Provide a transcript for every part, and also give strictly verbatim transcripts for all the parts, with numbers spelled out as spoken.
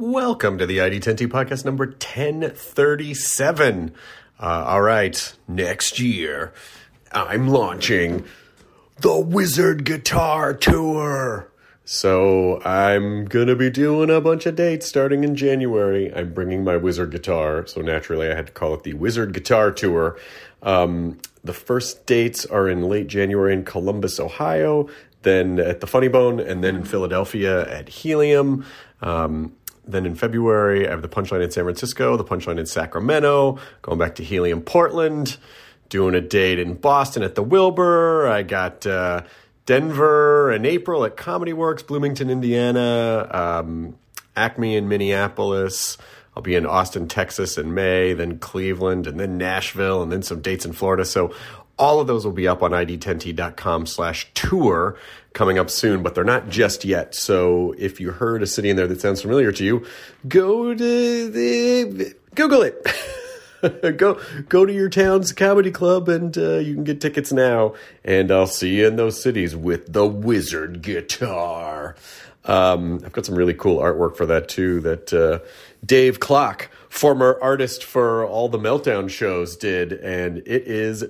Welcome to the I D ten T podcast number ten thirty-seven. Uh, all right, next year, I'm launching the Wizard Guitar Tour. So I'm going to be doing a bunch of dates starting in January. I'm bringing my Wizard guitar, so naturally I had to call it the Wizard Guitar Tour. Um, the first dates are in late January in Columbus, Ohio, then at the Funny Bone, and then in Philadelphia at Helium. Um, then in February, I have the Punchline in San Francisco, the Punchline in Sacramento, going back to Helium, Portland, doing a date in Boston at the Wilbur. I got uh, Denver in April at Comedy Works, Bloomington, Indiana, um, Acme in Minneapolis. I'll be in Austin, Texas in May, then Cleveland, and then Nashville, and then some dates in Florida. So all of those will be up on I D ten T dot com slash tour coming up soon, but they're not just yet. So if you heard a city in there that sounds familiar to you, go to the, Google it. go go to your town's comedy club, and uh, you can get tickets now. And I'll see you in those cities with the Wizard Guitar. Um, I've got some really cool artwork for that, too, that uh, Dave Klock, former artist for all the Meltdown shows, did, and it is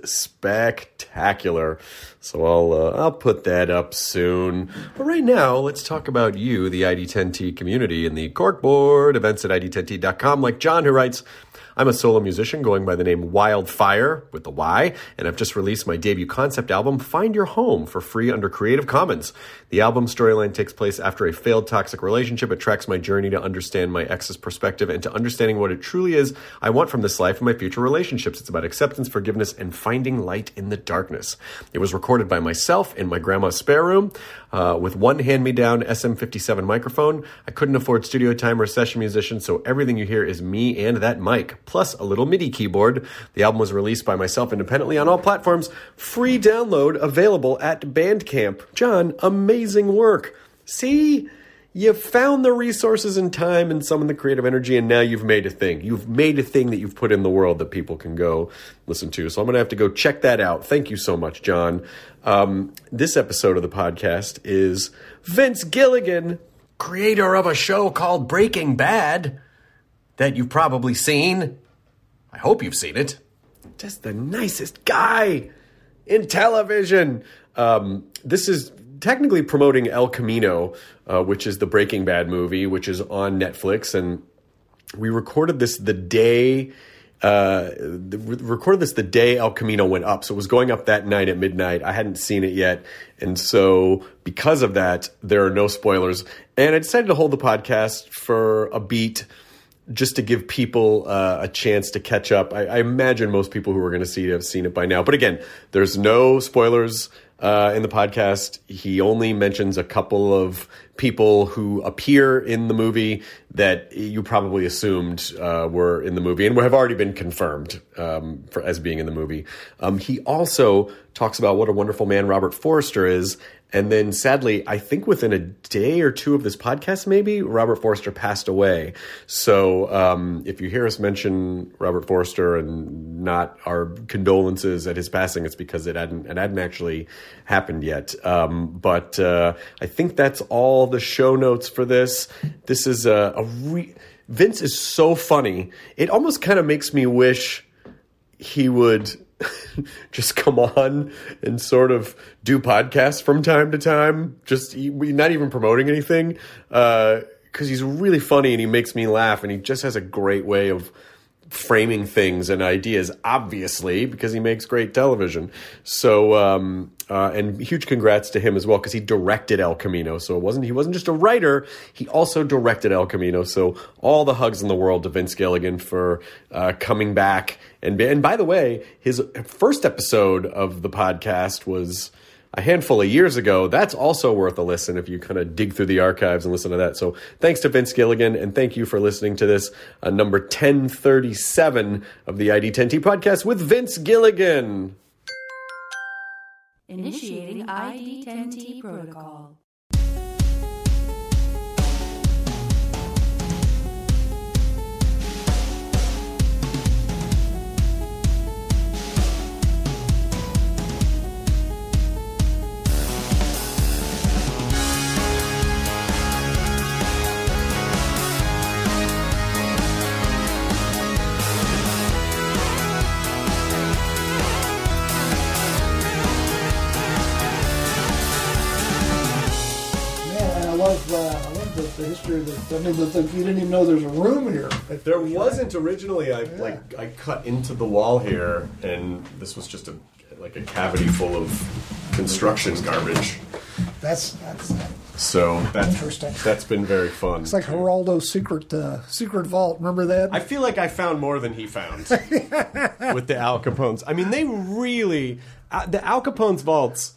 spectacular. So I'll uh, I'll put that up soon. But right now, let's talk about you, the I D ten T community, and the Corkboard, events at I D ten T dot com, like John, who writes, I'm a solo musician going by the name Wildfire, with the Y, and I've just released my debut concept album, Find Your Home, for free under Creative Commons. The album storyline takes place after a failed toxic relationship. It tracks my journey to understand my ex's perspective and to understanding what it truly is I want from this life and my future relationships. It's about acceptance, forgiveness, and finding light in the darkness. It was recorded by myself in my grandma's spare room uh, with one hand-me-down S M fifty-seven microphone. I couldn't afford studio time or a session musician, so everything you hear is me and that mic, plus a little MIDI keyboard. The album was released by myself independently on all platforms. Free download available at Bandcamp. John, amazing work. See? You found the resources and time and some of the creative energy, and now you've made a thing. You've made a thing that you've put in the world that people can go listen to. So I'm going to have to go check that out. Thank you so much, John. Um, this episode of the podcast is Vince Gilligan, creator of a show called Breaking Bad that you've probably seen. I hope you've seen it. Just the nicest guy in television. Um, this is technically promoting El Camino, uh, which is the Breaking Bad movie, which is on Netflix. And we recorded this the day, uh, the, recorded this the day El Camino went up. So it was going up that night at midnight. I hadn't seen it yet. And so because of that, there are no spoilers. And I decided to hold the podcast for a beat, just to give people uh, a chance to catch up. I, I imagine most people who are going to see it have seen it by now. But again, there's no spoilers uh, in the podcast. He only mentions a couple of people who appear in the movie that you probably assumed uh, were in the movie and have already been confirmed um, for, as being in the movie. Um, he also talks about what a wonderful man Robert Forster is. And then sadly, I think within a day or two of this podcast, maybe, Robert Forster passed away. So um, if you hear us mention Robert Forster and not our condolences at his passing, it's because it hadn't, it hadn't actually happened yet. Um, but uh, I think that's all the show notes for this. This is a, a re- Vince is so funny. It almost kind of makes me wish he would just come on and sort of do podcasts from time to time, just not even promoting anything, uh, because he's really funny and he makes me laugh, and he just has a great way of framing things and ideas, obviously, because he makes great television. So, um, uh, and huge congrats to him as well, because he directed El Camino. So it wasn't, he wasn't just a writer, he also directed El Camino. So all the hugs in the world to Vince Gilligan for uh, coming back. And, and by the way, his first episode of the podcast was a handful of years ago. That's also worth a listen if you kind of dig through the archives and listen to that. So thanks to Vince Gilligan, and thank you for listening to this uh, number ten thirty-seven of the I D ten T podcast with Vince Gilligan. Initiating I D ten T protocol. extra. That, I mean, the, the, you didn't even know there's a room here. There wasn't originally. I yeah. like I cut into the wall here, and this was just a like a cavity full of construction garbage. That's that's so that's interesting. That's been very fun. It's like Geraldo's secret uh, secret vault. Remember that? I feel like I found more than he found with the Al Capone's. I mean, they really uh, the Al Capone's vaults.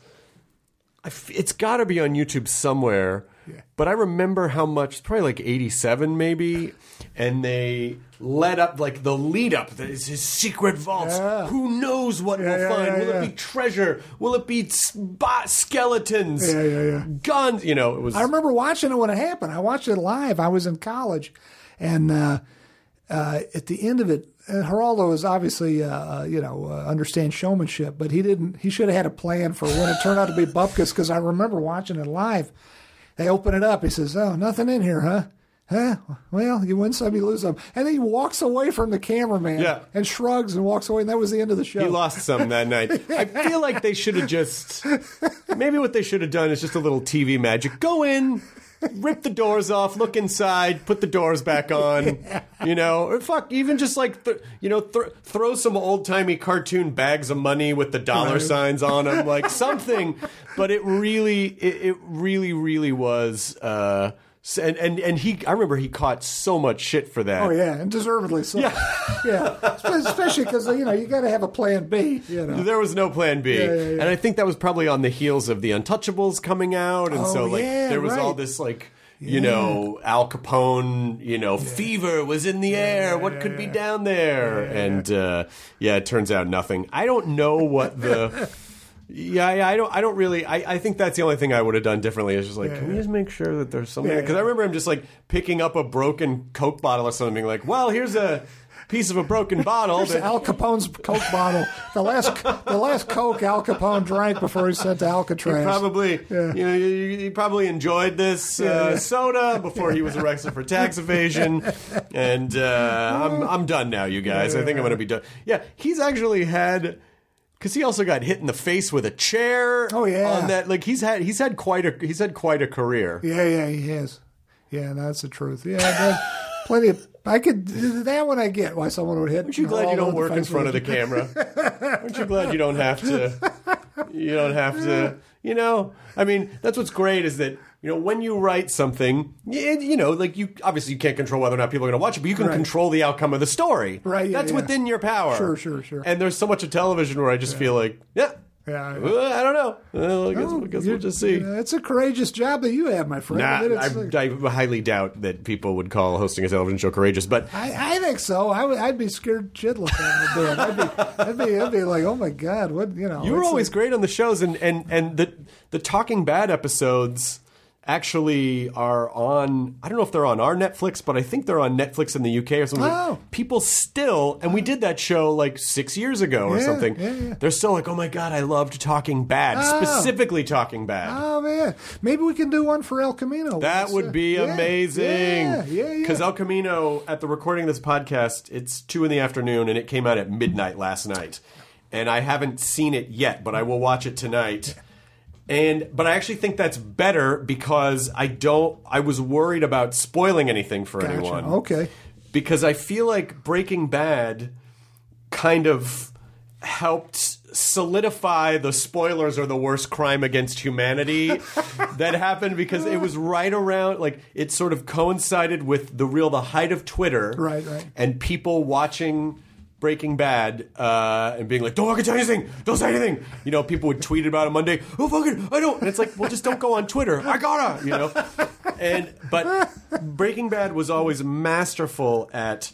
I f- it's got to be on YouTube somewhere. Yeah. But I remember how much, probably like eighty-seven maybe, and they led up, like the lead up, it's his secret vaults. Yeah. Who knows what yeah, we'll yeah, find? Yeah, Will yeah. it be treasure? Will it be spot skeletons? Yeah, yeah, yeah. Guns? You know, it was. I remember watching it when it happened. I watched it live. I was in college, and uh, uh, at the end of it, and Geraldo is obviously, uh, you know, uh, understands showmanship, but he didn't. He should have had a plan for when it turned out to be Bupkis, because I remember watching it live. They open it up. He says, "Oh, nothing in here, huh? Huh? Well, you win some, you lose some." And then he walks away from the cameraman yeah. and shrugs and walks away, and that was the end of the show. He lost some that night. I feel like they should have just... Maybe what they should have done is just a little T V magic. Go in, rip the doors off, look inside, put the doors back on, yeah. you know, or fuck, even just like, th- you know, th- throw some old-timey cartoon bags of money with the dollar right. signs on them, like something. But it really, it, it really, really was... Uh, And, and and he, I remember he caught so much shit for that. Oh yeah, and deservedly so. Yeah, yeah. Especially because you know you got to have a plan B. You know, there was no plan B, yeah, yeah, yeah. and I think that was probably on the heels of the Untouchables coming out, and oh, so like yeah, there was right. all this like you yeah. know Al Capone, you know, yeah. fever was in the air. Yeah, what yeah, could yeah. be down there? Yeah, yeah, and uh, yeah, it turns out nothing. I don't know what the. Yeah, yeah, I don't. I don't really. I, I think that's the only thing I would have done differently. Is just like, yeah, can we yeah. just make sure that there's something? Yeah, Because yeah. I remember him just like picking up a broken Coke bottle or something, being like, "Well, here's a piece of a broken bottle." Here's that- Al Capone's Coke bottle. The last, the last Coke Al Capone drank before he sent to Alcatraz. He probably, Yeah. you know, he, he probably enjoyed this uh, Yeah, yeah. soda before he was arrested for tax evasion, and uh, I'm I'm done now, you guys. I think I'm going to be done. Yeah, he's actually had. Because he also got hit in the face with a chair. Oh, yeah. On that, like he's had he's had quite a he's had quite a career. Yeah, yeah, he has. Yeah, that's the truth. Yeah, that, plenty of. I could that one I get why someone would hit. Aren't you glad you don't work in front of the camera? Aren't you glad you don't have to? You don't have to. You know, I mean, that's what's great is that. You know, when you write something, you, you know, like you obviously you can't control whether or not people are going to watch it, but you can right. control the outcome of the story. Right. Yeah, That's yeah. within your power. Sure, sure, sure. And there's so much of television where I just yeah. feel like, yeah, yeah, uh, I don't know. Well, I guess, Oh, I guess you- we'll just see. yeah, it's a courageous job that you have, my friend. Nah, I, mean, it's like- I, I highly doubt that people would call hosting a television show courageous, but I, I think so. I would, I'd be scared shitless to do it. I'd be, I'd be, I'd be like, oh my god, what you know? you were it's always like- great on the shows, and, and, and the the Talking Bad episodes actually are on, I don't know if they're on our Netflix, but I think they're on Netflix in the U K or something. Oh. People still, and we did that show like six years ago or Yeah, something. yeah, yeah. They're still like, oh my God, I loved Talking Bad, Oh. specifically Talking Bad. Oh man, maybe we can do one for El Camino. That Let's, would uh, be yeah, amazing. Yeah, yeah, yeah. Because El Camino, at the recording of this podcast, it's two in the afternoon, and it came out at midnight last night. And I haven't seen it yet, but I will watch it tonight. And but I actually think that's better because I don't. I was worried about spoiling anything for Gotcha. anyone. Okay. Because I feel like Breaking Bad kind of helped solidify the spoilers are the worst crime against humanity that happened because it was right around, like, it sort of coincided with the real, the height of Twitter. Right, right. And people watching Breaking Bad uh, and being like, don't fucking say anything, don't say anything. You know, people would tweet about it Monday, oh, fucking, I don't. And it's like, well, just don't go on Twitter. I gotta, you know. And, but Breaking Bad was always masterful at,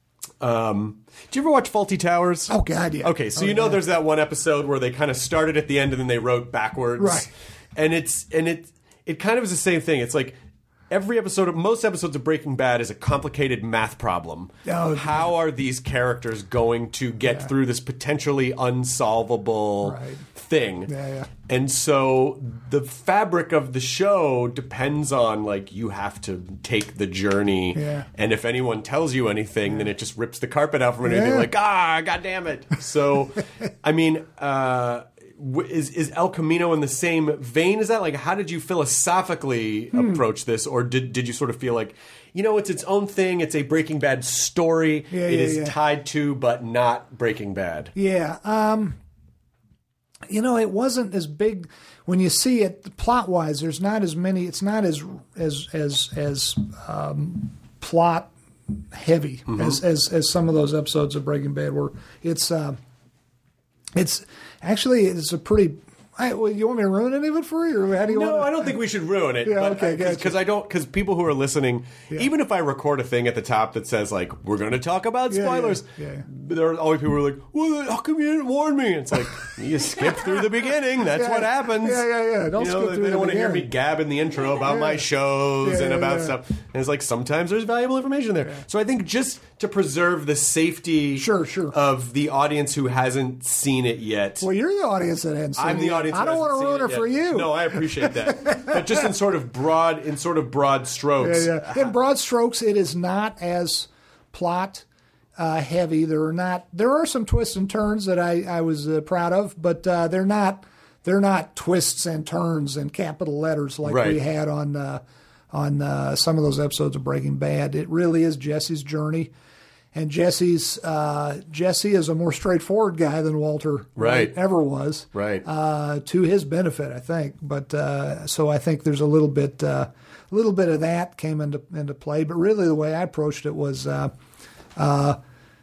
um, do you ever watch Faulty Towers? Oh God, yeah. Okay, so oh, you know yeah. there's that one episode where they kind of started at the end and then they wrote backwards. Right. And it's, and it, it kind of is the same thing. It's like, every episode of most episodes of Breaking Bad is a complicated math problem. Oh, How are these characters going to get Yeah. through this potentially unsolvable Right. thing? Yeah, yeah. And so the fabric of the show depends on, like, you have to take the journey. Yeah. And if anyone tells you anything, then it just rips the carpet out from underneath. Yeah. You're like, ah, God damn it. So, I mean, uh, w- is is El Camino in the same vein as that? Like, how did you philosophically Hmm. approach this, or did did you sort of feel like, you know, it's its own thing. It's a Breaking Bad story. Yeah, it yeah, is yeah. tied to, but not Breaking Bad. Yeah. Um, you know, it wasn't as big when you see it plot wise. There's not as many. It's not as as as as um, plot heavy Mm-hmm. as, as as some of those episodes of Breaking Bad were. It's uh, it's actually it's a pretty. I, well, you want me to ruin any of it for you, or how do you No, want? I don't think we should ruin it. Yeah, okay, gotcha. Because I don't. Because people who are listening, even if I record a thing at the top that says like we're going to talk about Yeah, yeah, spoilers, yeah, yeah. there are always people who are like, "Well, how come you didn't warn me?" It's like you skip through the beginning. That's Yeah, what happens. yeah, yeah, yeah. Don't you know, skip they, through they the don't want to hear me beginning. gab in the intro about Yeah. my shows Yeah, and yeah, about yeah. stuff. And it's like sometimes there's valuable information there. So I think just to preserve the safety Sure, sure. of the audience who hasn't seen it yet. Well, you're the audience that hasn't seen I'm it the yet. audience. I who don't hasn't want to seen ruin it yet. for you. No, I appreciate that. But just in sort of broad, in sort of broad strokes. Yeah, yeah. In broad strokes, it is not as plot uh, heavy. There are not. There are some twists and turns that I I was uh, proud of, but uh, they're not. They're not twists and turns in capital letters like Right. we had on uh, on uh, some of those episodes of Breaking Bad. It really is Jesse's journey. And Jesse's uh, Jesse is a more straightforward guy than Walter Right. ever was. Right. Uh, to his benefit, I think. But uh, so I think there's a little bit, uh, a little bit of that came into into play. But really, the way I approached it was, uh, uh,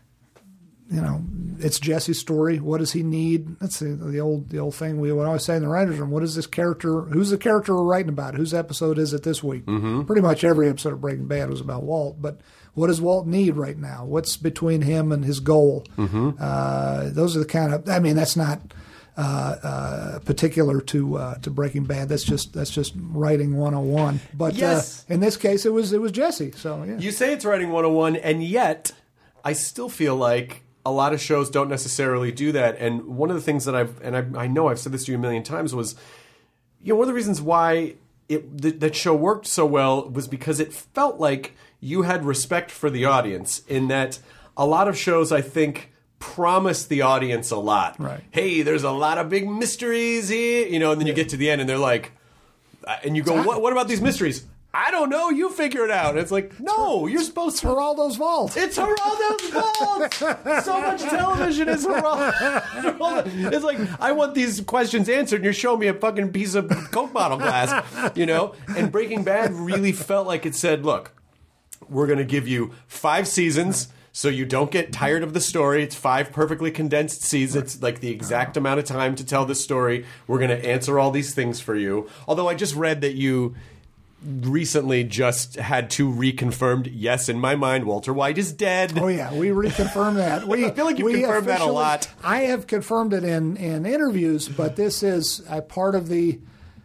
you know, it's Jesse's story. What does he need? That's the, the old the old thing we would always say in the writers' room. What is this character? Who's the character we're writing about? Whose episode is it this week? Mm-hmm. Pretty much every episode of Breaking Bad was about Walt, but. What does Walt need right now? What's between him and his goal? Mm-hmm. Uh, those are the kind of. I mean, that's not uh, uh, particular to uh, to Breaking Bad. That's just that's just writing one oh one. But Yes. uh, in this case, it was it was Jesse. So yeah. You say it's writing one oh one, and yet I still feel like a lot of shows don't necessarily do that. And one of the things that I've, and I, I know I've said this to you a million times, was, you know, one of the reasons why it th- that show worked so well was because it felt like you had respect for the audience, in that a lot of shows, I think, promise the audience a lot. Right. Hey, there's a lot of big mysteries here, you know, and then you get to the end and they're like, and you go, what, what about these mysteries? I don't know. You figure it out. And it's like, no, you're supposed to. Geraldo's vault. It's Geraldo's vault. So much television is Geraldo. It's like, I want these questions answered, and you're showing me a fucking piece of Coke bottle glass, you know? And Breaking Bad really felt like it said, look, we're going to give you five seasons so you don't get tired of the story. It's five perfectly condensed seasons. It's like the exact amount of time to tell the story. We're going to answer all these things for you. Although I just read that you recently just had two reconfirmed. Yes, in my mind, Walter White is dead. Oh yeah, we reconfirmed that. We, I feel like you've we confirmed that a officially- lot. I have confirmed it in, in interviews, but this is a part of the.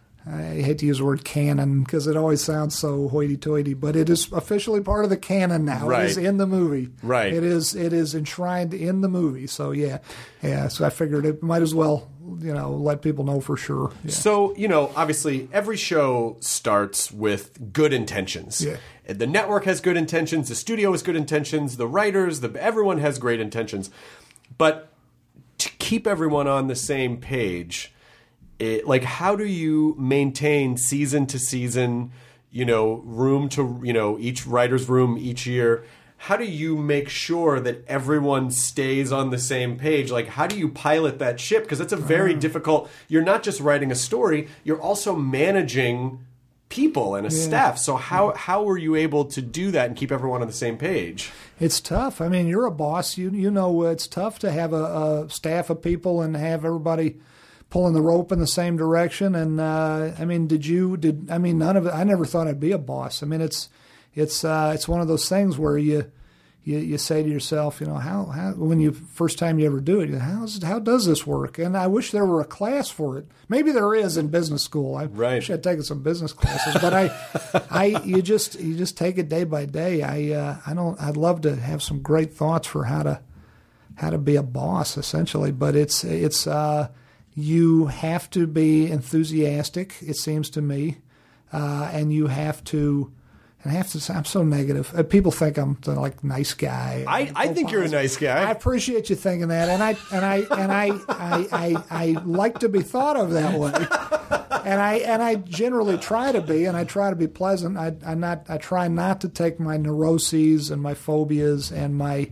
I hate to use the word canon because it always sounds so hoity-toity, but it is officially part of the canon now. Right. It is in the movie. Right. It is. It is enshrined in the movie. So yeah, yeah. So I figured it might as well, you know, let people know for sure. Yeah. So, you know, obviously every show starts with good intentions. Yeah. The network has good intentions, the studio has good intentions, the writers, the everyone has great intentions. But to keep everyone on the same page, it, like, how do you maintain season to season, you know, room to, you know, each writer's room each year? How do you make sure that everyone stays on the same page? Like, how do you pilot that ship? Because it's a very difficult, you're not just writing a story, you're also managing people and a staff. So how, how were you able to do that and keep everyone on the same page? It's tough. I mean, you're a boss. You you know it's tough to have a, a staff of people and have everybody pulling the rope in the same direction. And uh, I mean, did you did I mean none of it? I never thought I'd be a boss. I mean, it's it's uh, it's one of those things where you you, you say to yourself, you know, how how when you first time you ever do it, you know, how's how does this work? And I wish there were a class for it. Maybe there is in business school. I Right. wish I'd taken some business classes, but I I you just you just take it day by day. I uh, I don't. I'd love to have some great thoughts for how to how to be a boss, essentially. But it's it's uh, you have to be enthusiastic. It seems to me, uh, and you have to. And half the time, I'm so negative. Uh, People think I'm the, like nice guy. I, I think you're a nice guy. I appreciate you thinking that, and I and I and I I, I, I like to be thought of that way. And I and I generally try to be, and I try to be pleasant. I I not I try not to take my neuroses and my phobias and my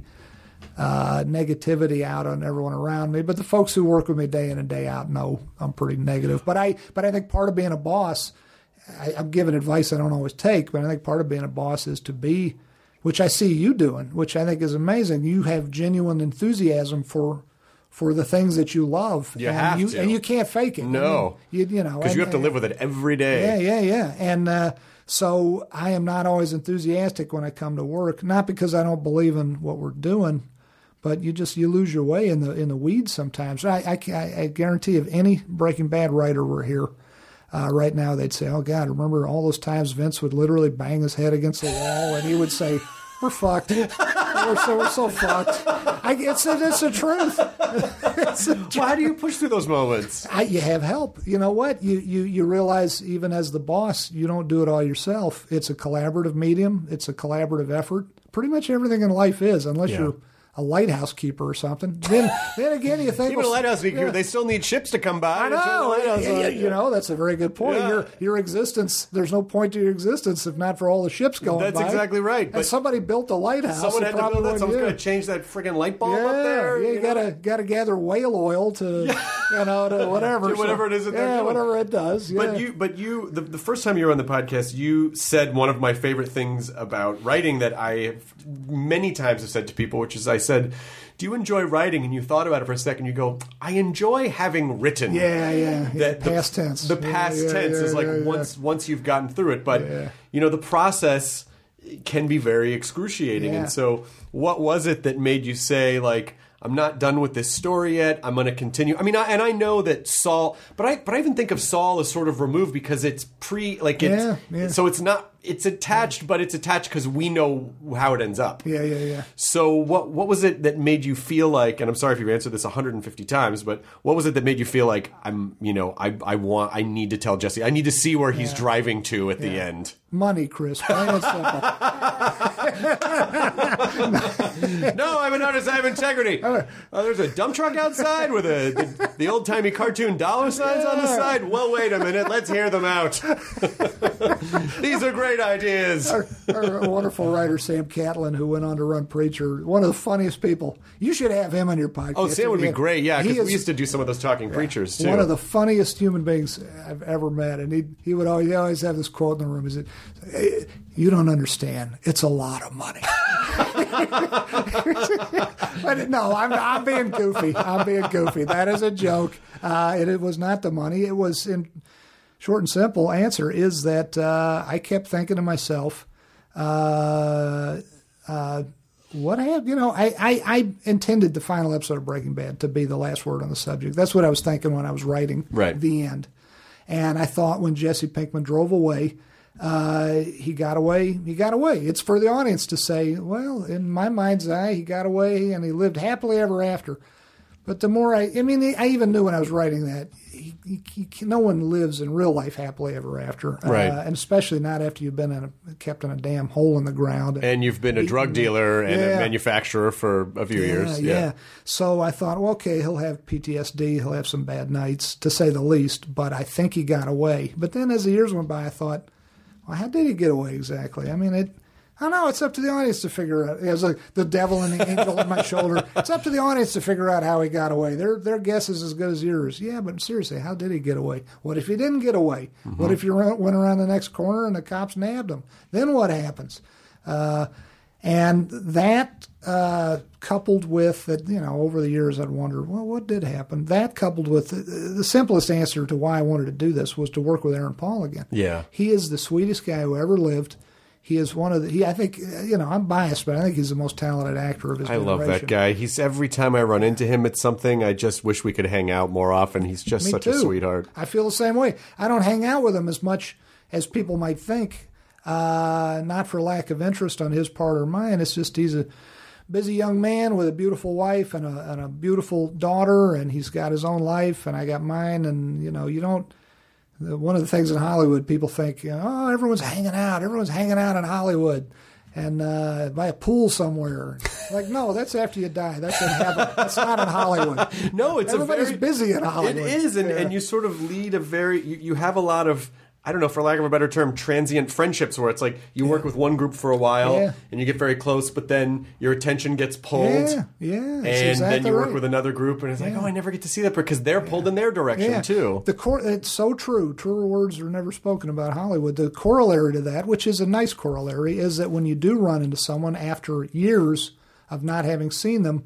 uh, negativity out on everyone around me. But the folks who work with me day in and day out know I'm pretty negative. But I but I think part of being a boss, I, I'm giving advice I don't always take, but I think part of being a boss is to be, which I see you doing, which I think is amazing. You have genuine enthusiasm for for the things that you love. You and have you, to. And you can't fake it. No. I mean, you, you know. Because you and- have to live with it every day. Yeah, yeah, yeah. And uh, so I am not always enthusiastic when I come to work, not because I don't believe in what we're doing, but you just you lose your way in the in the weeds sometimes. I, I, I guarantee if any Breaking Bad writer were here uh, right now, they'd say, oh, God, remember all those times Vince would literally bang his head against the wall and he would say, we're fucked. We're so, we're so fucked. I, it's, it's the truth. It's the truth. Well, how do you push through those moments? I, you have help. You know what? You, you you realize even as the boss, you don't do it all yourself. It's a collaborative medium. It's a collaborative effort. Pretty much everything in life is, unless Yeah. you're a lighthouse keeper or something. Then then again, you think Even a well, lighthouse, yeah. they still need ships to come by. I to turn the know. lighthouse Yeah, on. you know, that's a very good point. Yeah. Your your existence, there's no point to your existence if not for all the ships going That's by. exactly right, And but somebody built a lighthouse. Someone it had to probably build that. wasn't Someone's you. got to change that friggin' light bulb Yeah, up there. yeah, you you know? gotta gotta gather whale oil to, you know, to whatever, Do whatever it is that they're yeah, doing. whatever it does. Yeah. But you, but you, the, the first time you were on the podcast, you said one of my favorite things about writing that I have many times have said to people, which is I said, do you enjoy writing? And you thought about it for a second. You go, I enjoy having written. Yeah, yeah. That yeah. the, Past tense. The past Yeah, yeah, tense yeah, is like yeah, yeah. once once you've gotten through it. But Yeah. you know, the process can be very excruciating. Yeah. And so, what was it that made you say like, I'm not done with this story yet. I'm going to continue. I mean, I, and I know that Saul, but I, but I even think of Saul as sort of removed because it's pre, like it's, Yeah, yeah. so it's not, it's attached, but it's attached because we know how it ends up. Yeah, yeah, yeah. So what, what was it that made you feel like, and I'm sorry if you've answered this one hundred fifty times, but what was it that made you feel like I'm, you know, I, I want, I need to tell Jesse, I need to see where he's driving to at the end. Money, Chris. Plain and simple. No, I'm an artist. I have integrity. Oh, there's a dump truck outside with a, the, the old timey cartoon dollar signs on the side. Well, wait a minute. Let's hear them out. These are great ideas. Our, our wonderful writer, Sam Catlin, who went on to run Preacher, one of the funniest people. You should have him on your podcast. Oh, Sam would be Yeah. great. Yeah, He because is we used to do some of those talking preachers too. one of the funniest human beings I've ever met. And he he would always, he always have this quote in the room. He said, "Hey, you don't understand. It's a lot of money." But no, I'm, I'm being goofy. I'm being goofy. That is a joke. Uh, and it was not the money. It was, in short and simple answer, is that uh, I kept thinking to myself, uh, uh, what I have, you know, I, I, I intended the final episode of Breaking Bad to be the last word on the subject. That's what I was thinking when I was writing Right. the end. And I thought when Jesse Pinkman drove away, uh, he got away. He got away. It's for the audience to say, well, in my mind's eye, he got away and he lived happily ever after. But the more I, I mean, I even knew when I was writing that, he, he, he, no one lives in real life happily ever after. Right. Uh, and especially not after you've been in a, kept in a damn hole in the ground. And you've been a drug dealer and Yeah. a manufacturer for a few Yeah, years. yeah. So I thought, well, okay, he'll have P T S D, he'll have some bad nights, to say the least, but I think he got away. But then as the years went by, I thought, well, how did he get away exactly? I mean, it. I don't know. It's up to the audience to figure out. It was like the devil and the angel on my shoulder. It's up to the audience to figure out how he got away. Their their guess is as good as yours. Yeah, but seriously, how did he get away? What if he didn't get away? Mm-hmm. What if you went around the next corner and the cops nabbed him? Then what happens? Uh, and that uh, coupled with that, you know, over the years I'd wonder, well, what did happen? That coupled with the, the simplest answer to why I wanted to do this was to work with Aaron Paul again. Yeah. He is the sweetest guy who ever lived. He is one of the. He, I think, you know, I'm biased, but I think he's the most talented actor of his I generation. love that guy. He's every time I run into him at something, I just wish we could hang out more often. He's just Me such too. a sweetheart. I feel the same way. I don't hang out with him as much as people might think. Uh, not for lack of interest on his part or mine. It's just he's a busy young man with a beautiful wife and a, and a beautiful daughter, and he's got his own life, and I got mine. And you know, you don't. the, one of the things in Hollywood, people think, you know, oh, everyone's hanging out, everyone's hanging out in Hollywood, and uh, by a pool somewhere. Like, no, that's after you die. That's in heaven. That's not in Hollywood. No, it's everybody's a very, busy in Hollywood. It is, and, yeah. and you sort of lead a very. You, you have a lot of. I don't know, for lack of a better term, transient friendships where it's like you yeah. work with one group for a while yeah. and you get very close, but then your attention gets pulled. Yeah, yeah. And exactly then you work right. with another group and it's yeah. like, oh, I never get to see that because they're pulled yeah. in their direction yeah. too. The cor- It's so true. Truer words are never spoken about Hollywood. The corollary to that, which is a nice corollary, is that when you do run into someone after years of not having seen them,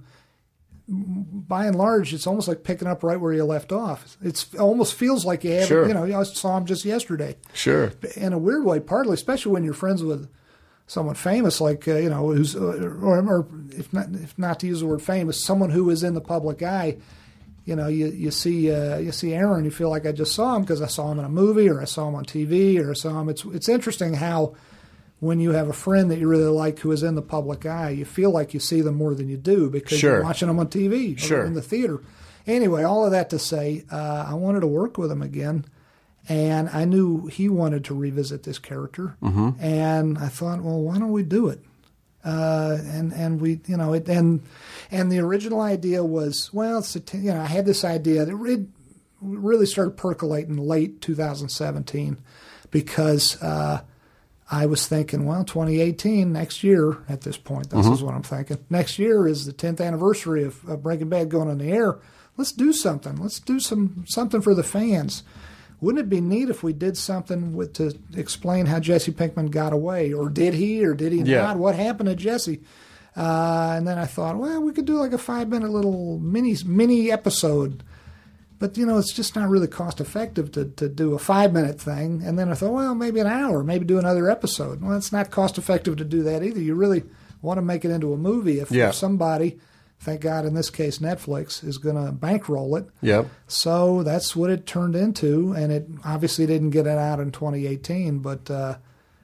by and large, it's almost like picking up right where you left off. It's, it almost feels like you haven't, sure. you know, I saw him just yesterday. Sure. In a weird way, partly, especially when you're friends with someone famous, like, uh, you know, who's, uh, or, or if not, if not to use the word famous, someone who is in the public eye. You know, you, you see uh, you see Aaron, you feel like I just saw him because I saw him in a movie or I saw him on T V or I saw him. It's, it's interesting how when you have a friend that you really like who is in the public eye, you feel like you see them more than you do because sure. you're watching them on T V or sure. in the theater. Anyway, all of that to say, uh, I wanted to work with him again, and I knew he wanted to revisit this character, mm-hmm. and I thought, well, why don't we do it? Uh, and and we, you know, it, and and the original idea was, well, it's a t- you know, I had this idea that it really started percolating late two thousand seventeen because. Uh, I was thinking, well, twenty eighteen, next year at this point, this mm-hmm. is what I'm thinking. Next year is the tenth anniversary of, of Breaking Bad going on the air. Let's do something. Let's do some something for the fans. Wouldn't it be neat if we did something with to explain how Jesse Pinkman got away? Or did he, or did he yeah. not? What happened to Jesse? Uh, and then I thought, well, we could do like a five-minute little mini mini episode. But, you know, it's just not really cost-effective to, to do a five-minute thing. And then I thought, well, maybe an hour, maybe do another episode. Well, it's not cost-effective to do that either. You really want to make it into a movie if, yeah. if somebody, thank God in this case Netflix, is going to bankroll it. Yep. So that's what it turned into. And it obviously didn't get it out in twenty eighteen, but uh,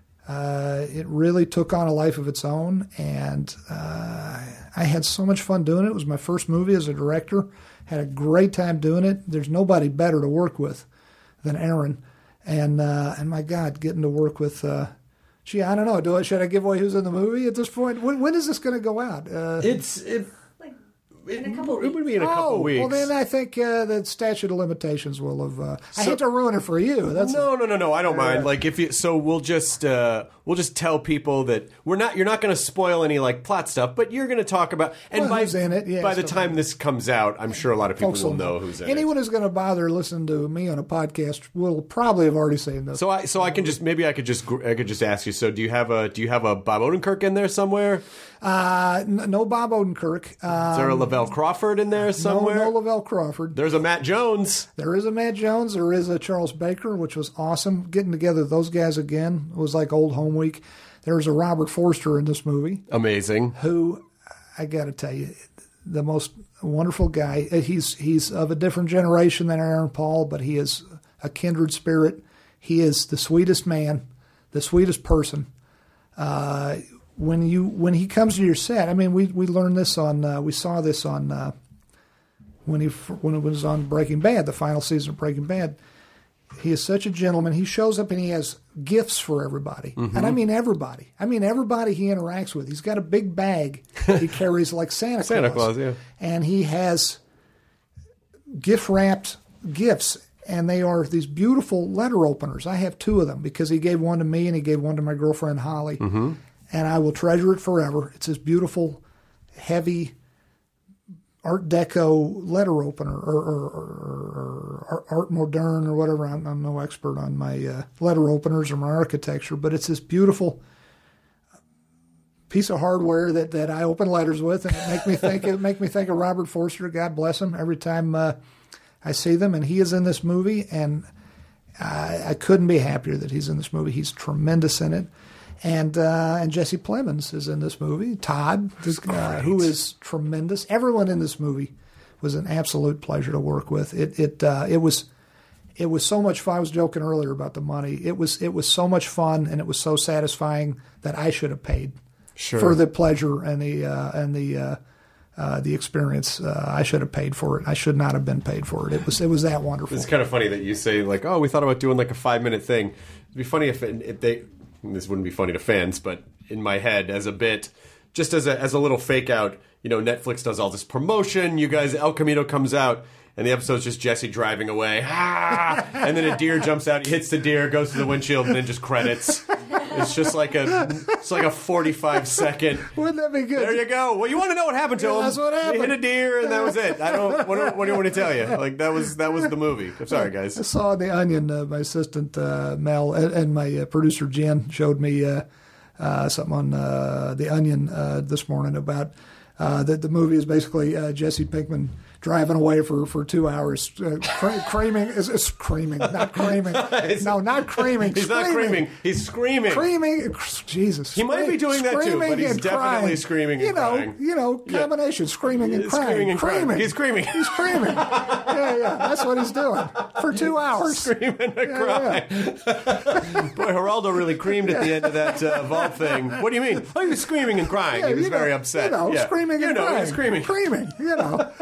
uh, it really took on a life of its own. And uh, I had so much fun doing it. It was my first movie as a director. Had a great time doing it. There's nobody better to work with than Aaron, and uh, and my God, getting to work with. Uh, gee, I don't know. Do I should I give away who's in the movie at this point? When, when is this going to go out? Uh, it's it. In a couple it would be in a oh, couple of weeks. Well, then I think uh, the statute of limitations will have. Uh, so, I hate to ruin it for you. That's no, no, no, no. I don't uh, mind. Like if you, so we'll just uh, we'll just tell people that we're not. You're not going to spoil any like plot stuff, but you're going to talk about. And well, by who's in it? Yeah, by the time this comes out, I'm sure a lot of people folks will know who's in Anyone it. who's going to bother listening to me on a podcast will probably have already seen this. So I, so I can just maybe I could just I could just ask you. So do you have a do you have a Bob Odenkirk in there somewhere? Uh, n- no Bob Odenkirk. Um, Is there a Lavelle Crawford in there somewhere? No, no Lavelle Crawford. There's a Matt Jones. There is a Matt Jones. There is a Charles Baker, which was awesome. Getting together those guys again was like old home week. There's a Robert Forster in this movie. Amazing. Who, I got to tell you, the most wonderful guy. He's he's of a different generation than Aaron Paul, but he is a kindred spirit. He is the sweetest man, the sweetest person. Uh, when you when he comes to your set, I mean, we we learned this on uh, we saw this on uh, when he when it was on Breaking Bad, the final season of Breaking Bad. He is such a gentleman. He shows up and he has gifts for everybody. Mm-hmm. And I mean everybody. I mean everybody he interacts with. He's got a big bag he carries like Santa Claus. Santa Claus, yeah. And he has gift-wrapped gifts, and they are these beautiful letter openers. I have two of them because he gave one to me and he gave one to my girlfriend, Holly. Mm-hmm. And I will treasure it forever. It's this beautiful, heavy Art Deco letter opener, or, or, or, or Art Moderne, or whatever. I'm, I'm no expert on my uh, letter openers or my architecture, but it's this beautiful piece of hardware that, that I open letters with, and it make me think it make me think of Robert Forster. God bless him. Every time uh, I see them, and he is in this movie, and I, I couldn't be happier that he's in this movie. He's tremendous in it. And uh, and Jesse Plemons is in this movie. Todd, uh, who is tremendous. Everyone in this movie was an absolute pleasure to work with. It it uh, it was it was so much fun. I was joking earlier about the money. It was it was so much fun, and it was so satisfying that I should have paid sure. for the pleasure and the uh, and the uh, uh, the experience. Uh, I should have paid for it. I should not have been paid for it. It was it was that wonderful. It's kind of funny that you say like, oh, we thought about doing like a five minute thing. It'd be funny if, it, if they. This wouldn't be funny to fans, but in my head, as a bit, just as a as a little fake out, you know, Netflix does all this promotion. You guys, El Camino comes out. And the episode's just Jesse driving away. Ah! And then a deer jumps out, he hits the deer, goes to the windshield, and then just credits. It's just like a it's like a forty-five second. Wouldn't that be good? There you go. Well, you want to know what happened to Yeah, him. that's what happened. He hit a deer, and that was it. I don't. What, do- what do you want to tell you? Like that was that was the movie. I'm sorry, guys. I saw The Onion. Uh, my assistant uh, Mel and, and my uh, producer Jen showed me uh, uh, something on uh, The Onion uh, this morning about uh, that the movie is basically uh, Jesse Pinkman driving away for, for two hours, uh, cra- creaming, is it's screaming, not creaming. No, not creaming. He's screaming. not creaming. He's screaming. Screaming, Jesus. He might be doing that too, Screaming but he's and definitely crying. screaming and you know, crying. You know, combination, screaming and He's crying. screaming and crying. Creaming. He's screaming. He's screaming. Yeah, yeah, that's what he's doing for two hours. Screaming and Yeah, crying. Boy, Geraldo really creamed at the end of that uh, vault thing. What do you mean? Oh, he was screaming and crying. Yeah, he was you know, very upset. You know, yeah. screaming you and know, crying. He was screaming. Screaming, you know.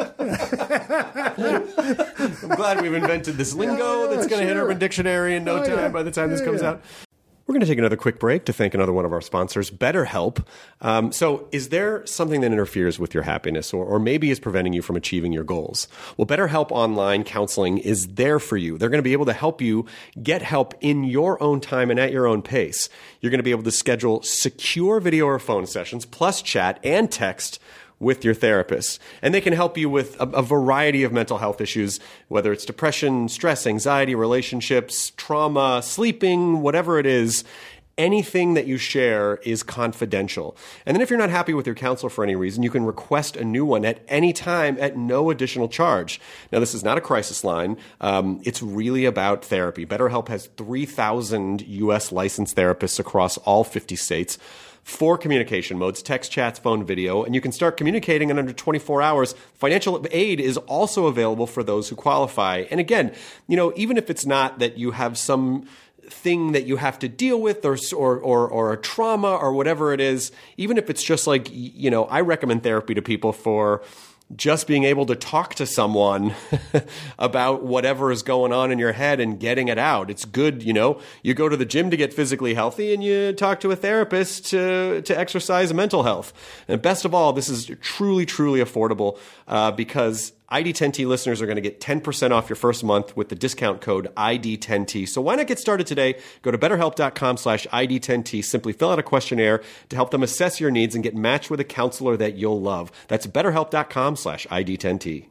I'm glad we've invented this lingo Yeah, that's going to hit sure. Urban Dictionary in no Oh, time yeah. by the time this Yeah, comes yeah. out. We're going to take another quick break to thank another one of our sponsors, BetterHelp. Um, so is there something that interferes with your happiness or, or maybe is preventing you from achieving your goals? Well, BetterHelp Online Counseling is there for you. They're going to be able to help you get help in your own time and at your own pace. You're going to be able to schedule secure video or phone sessions, plus chat and text with your therapist. And they can help you with a, a variety of mental health issues, whether it's depression, stress, anxiety, relationships, trauma, sleeping, whatever it is. Anything that you share is confidential. And then if you're not happy with your counselor for any reason, you can request a new one at any time at no additional charge. Now, this is not a crisis line. Um, it's really about therapy. BetterHelp has three thousand U S licensed therapists across all fifty states. Four communication modes, text, chats, phone, video, and you can start communicating in under twenty-four hours. Financial aid is also available for those who qualify. And again, you know, even if it's not that you have some thing that you have to deal with or, or, or, or a trauma or whatever it is, even if it's just like, you know, I recommend therapy to people for just being able to talk to someone about whatever is going on in your head and getting it out. It's good, you know, you go to the gym to get physically healthy and you talk to a therapist to, to exercise mental health. And best of all, this is truly, truly affordable uh, because I D ten T listeners are going to get ten percent off your first month with the discount code I D ten T. So why not get started today? Go to betterhelp.com slash ID10T. Simply fill out a questionnaire to help them assess your needs and get matched with a counselor that you'll love. That's betterhelp.com slash ID10T.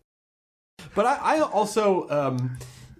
But I, I also, um,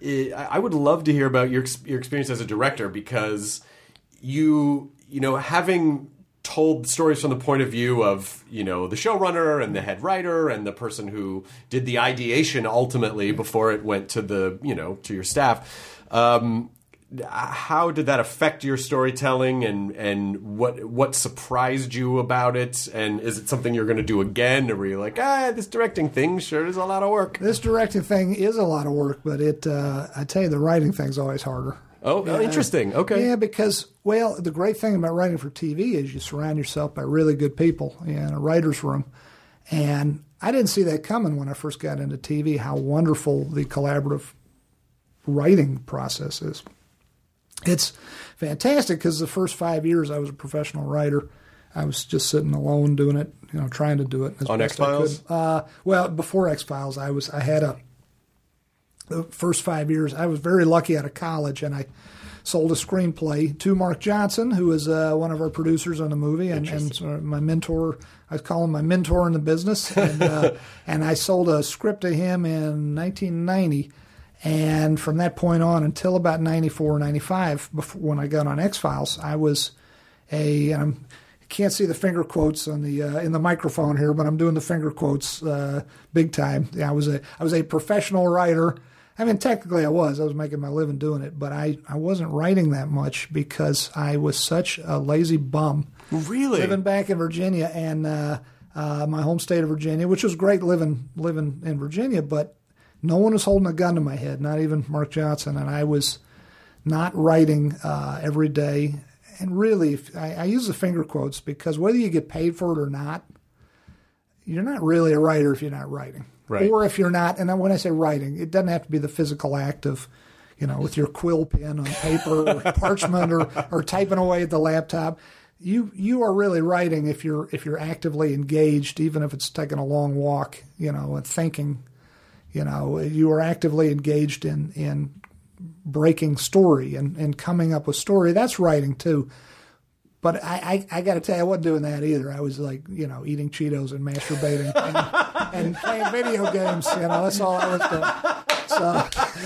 I would love to hear about your your experience as a director because you, you know, having told stories from the point of view of, you know, the showrunner and the head writer and the person who did the ideation ultimately before it went to the, you know, to your staff. Um, how did that affect your storytelling and, and what what surprised you about it? And is it something you're going to do again? Or were you like, ah, this directing thing sure is a lot of work? This directing thing is a lot of work, but it, uh, I tell you, the writing thing's always harder. Oh, Yeah. interesting. Okay. Yeah, because, well, the great thing about writing for T V is you surround yourself by really good people in a writer's room. And I didn't see that coming when I first got into T V, how wonderful the collaborative writing process is. It's fantastic because the first five years I was a professional writer. I was just sitting alone doing it, you know, trying to do it as On best I X-Files? could. Uh, well, before X-Files, I was I had a the first five years. I was very lucky out of college, and I sold a screenplay to Mark Johnson, who is uh, one of our producers on the movie, and, and sort of my mentor. I call him my mentor in the business, and uh, and I sold a script to him in nineteen ninety. And from that point on until about ninety-four, ninety-five, before, when I got on X-Files, I was a, and I'm, I can't see the finger quotes on the uh, in the microphone here, but I'm doing the finger quotes uh, big time. Yeah, I was a I was a professional writer. I mean, technically I was. I was making my living doing it, but I, I wasn't writing that much because I was such a lazy bum. Really? Living back in Virginia and uh, uh, my home state of Virginia, which was great living living in Virginia, but no one was holding a gun to my head, not even Mark Johnson, and I was not writing uh, every day. And really, if, I, I use the finger quotes because whether you get paid for it or not, you're not really a writer if you're not writing. Right. Or if you're not, and when I say writing, it doesn't have to be the physical act of, you know, with your quill pen on paper or parchment or, or typing away at the laptop. You you are really writing if you're if you're actively engaged, even if it's taking a long walk, you know, and thinking. You know, you are actively engaged in in breaking story and, and coming up with story. That's writing too. But I, I, I got to tell you, I wasn't doing that either. I was like, you know, eating Cheetos and masturbating and, and playing video games. You know, that's all I was doing. So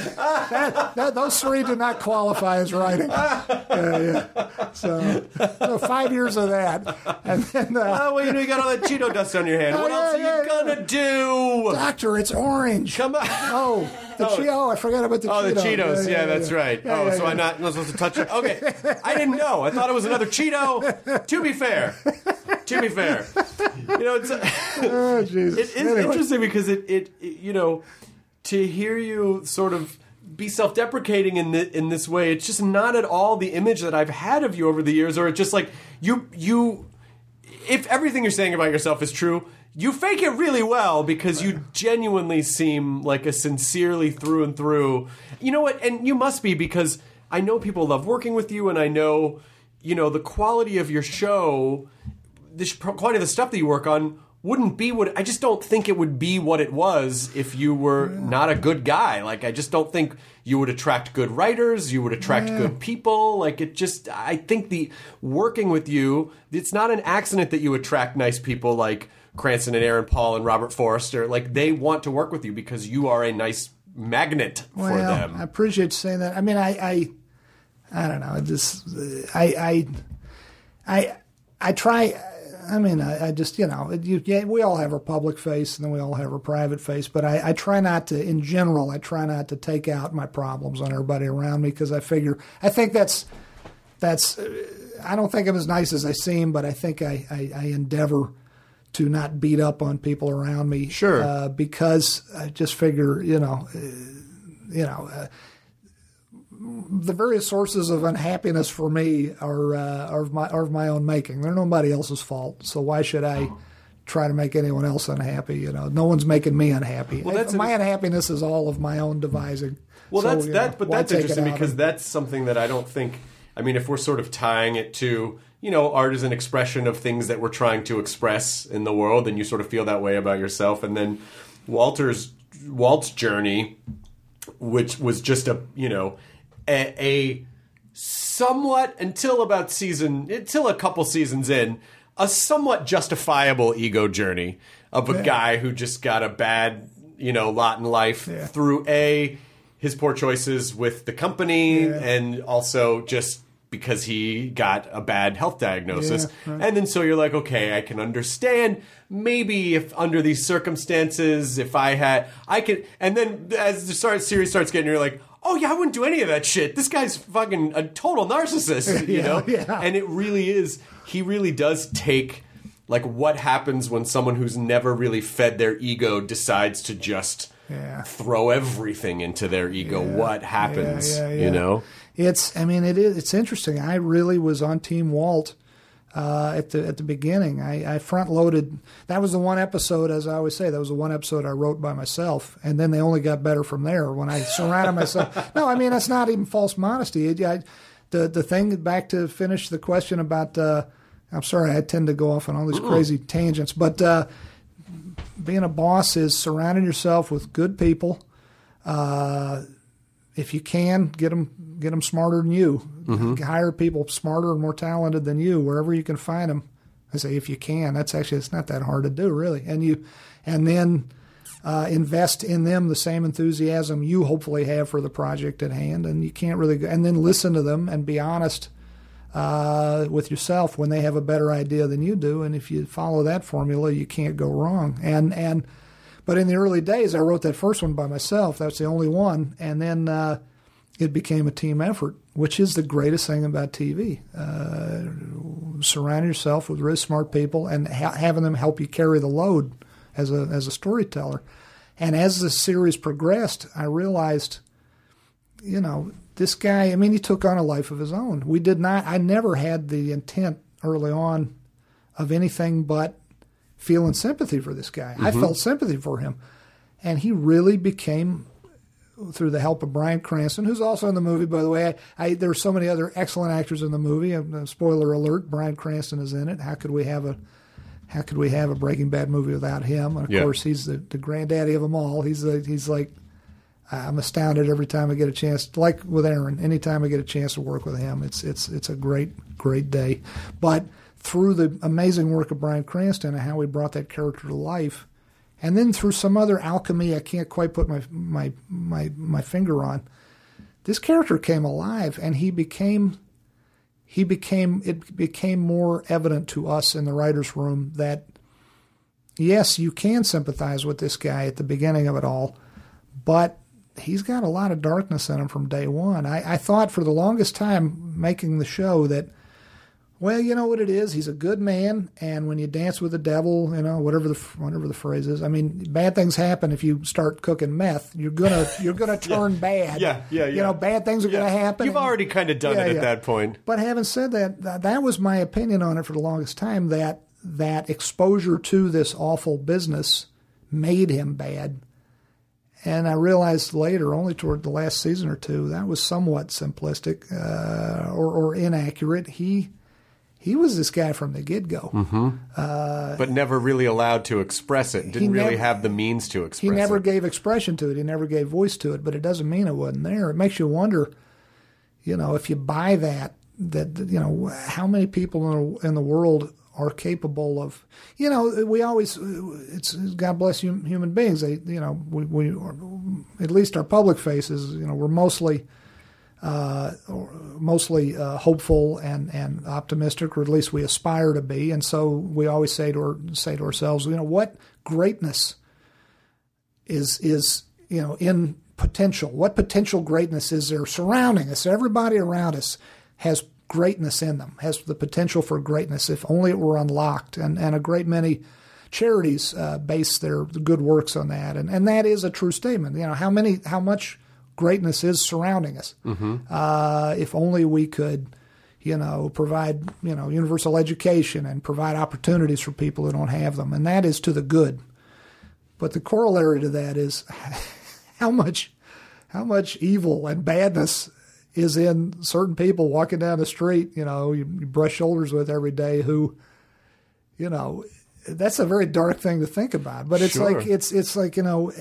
that, that, those three do not qualify as writing. Yeah, yeah. So, so five years of that, and then uh, oh well, you know you got all that Cheeto dust on your hand. What yeah, else are yeah, you gonna yeah. do? Doctor, it's orange. Come on. Oh, the Oh. Cheeto. Oh, I forgot about the Oh, Cheetos. the Cheetos. Yeah, that's right. Yeah, oh, yeah, so yeah. I'm not, not supposed to touch it. Okay, I didn't know. I thought it was another Cheeto. To be fair, to be fair, you know, it's Oh, Jesus. it is Anyway. interesting because it, it, it, you know, to hear you sort of be self-deprecating in the, in this way, it's just not at all the image that I've had of you over the years. Or it's just like you, you, if everything you're saying about yourself is true, you fake it really well because you genuinely seem like a sincerely through and through. You know what? And you must be, because I know people love working with you, and I know, you know, the quality of your show, the sh- quality of the stuff that you work on wouldn't be what, I just don't think it would be what it was if you were not a good guy. Like, I just don't think you would attract good writers, you would attract Yeah. good people. Like, it just, I think the working with you, it's not an accident that you attract nice people like Cranston and Aaron Paul and Robert Forrester. Like, they want to work with you because you are a nice magnet well, for them. I appreciate you saying that. I mean, I, I, I don't know. I just, I, I, I, I try. I mean, I, I just, you know, you, yeah, we all have our public face and then we all have our private face. But I, I try not to, in general, I try not to take out my problems on everybody around me, because I figure, I think that's, that's, uh, I don't think I'm as nice as I seem, but I think I, I, I endeavor to not beat up on people around me. Sure. Uh, because I just figure, you know, uh, you know, uh, the various sources of unhappiness for me are uh, are, of my, are of my own making. They're nobody else's fault. So why should I try to make anyone else unhappy? You know, no one's making me unhappy. Well, that's my an- unhappiness is all of my own devising. Well, So, that's you that, know, but why that's take it interesting out because on- that's something that I don't think. I mean, if we're sort of tying it to, you know, art is an expression of things that we're trying to express in the world, and you sort of feel that way about yourself. And then Walter's Walt's journey, which was just a, you know, a, a somewhat, until about season, until a couple seasons in, a somewhat justifiable ego journey of a Yeah. guy who just got a bad, you know, lot in life Yeah. through a his poor choices with the company, Yeah. and also just because he got a bad health diagnosis. Yeah, right. And then so you're like, okay, I can understand maybe if under these circumstances, if I had, I could, and then as the start, series starts getting, you're like, oh yeah, I wouldn't do any of that shit. This guy's fucking a total narcissist, you Yeah, know? yeah. And it really is, he really does take, like, what happens when someone who's never really fed their ego decides to just Yeah. throw everything into their ego. What happens, Yeah, yeah, yeah. you know? It's, I mean, it is, it's interesting. I really was on Team Walt uh, at the at the beginning. I, I front loaded. That was the one episode, as I always say, that was the one episode I wrote by myself, and then they only got better from there when I surrounded myself. No, I mean, that's not even false modesty. It, I, the the thing, back to finish the question about. Uh, I'm sorry, I tend to go off on all these crazy tangents, but uh, being a boss is surrounding yourself with good people. Uh, if you can, get them get them smarter than you. Mm-hmm. Hire people smarter and more talented than you wherever you can find them. I say if you can. That's actually, it's not that hard to do, really. And you, and then uh, invest in them the same enthusiasm you hopefully have for the project at hand. And you can't really go, and then listen to them and be honest uh, with yourself when they have a better idea than you do. And if you follow that formula, you can't go wrong. And and but in the early days, I wrote that first one by myself. That's the only one. And then uh, it became a team effort, which is the greatest thing about T V. Uh, surround yourself with really smart people and ha- having them help you carry the load as a as a storyteller. And as the series progressed, I realized, you know, this guy, I mean, he took on a life of his own. We did not, I never had the intent early on of anything but feeling sympathy for this guy. Mm-hmm. I felt sympathy for him. And he really became, through the help of Bryan Cranston, who's also in the movie, by the way. I, I, there are so many other excellent actors in the movie. Uh, spoiler alert, Bryan Cranston is in it. How could we have a how could we have a Breaking Bad movie without him? And of yeah. course, he's the, the granddaddy of them all. He's the, he's like, I'm astounded every time I get a chance, like with Aaron, anytime I get a chance to work with him, it's it's it's a great, great day. But through the amazing work of Bryan Cranston and how he brought that character to life, and then through some other alchemy I can't quite put my my my, my finger on, this character came alive, and he became he became it became more evident to us in the writers' room that yes, you can sympathize with this guy at the beginning of it all, but he's got a lot of darkness in him from day one. I, I thought for the longest time making the show that, well, you know what it is? He's a good man, and when you dance with the devil, you know, whatever the whatever the phrase is. I mean, bad things happen if you start cooking meth. You're gonna you're gonna turn yeah. bad. Yeah, yeah, yeah. You know, bad things are yeah. gonna happen. You've already kind of done yeah, it at yeah. that point. But having said that, that, that was my opinion on it for the longest time. That that exposure to this awful business made him bad. And I realized later, only toward the last season or two, that was somewhat simplistic uh, or, or inaccurate. He he was this guy from the get-go. Mm-hmm. Uh, but never really allowed to express it. Didn't really never, have the means to express it. He never it. gave expression to it. He never gave voice to it. But it doesn't mean it wasn't there. It makes you wonder, you know, if you buy that, that you know, how many people in the, in the world are capable of, you know, we always, it's God bless hum, human beings. They, you know, we, we are, at least our public faces, you know, we're mostly, uh, mostly uh, hopeful and, and optimistic, or at least we aspire to be. And so we always say to our, say to ourselves, you know, what greatness is is you know in potential? What potential greatness is there surrounding us? Everybody around us has greatness in them, has the potential for greatness if only it were unlocked. And, and a great many charities uh, base their good works on that. And, and that is a true statement. You know, how many, how much greatness is surrounding us. Mm-hmm. Uh, if only we could, you know, provide, you know, universal education and provide opportunities for people who don't have them. And that is to the good. But the corollary to that is how much, how much evil and badness is in certain people walking down the street, you know, you, you brush shoulders with every day who, you know, that's a very dark thing to think about. But it's sure. like, it's it's like, you know,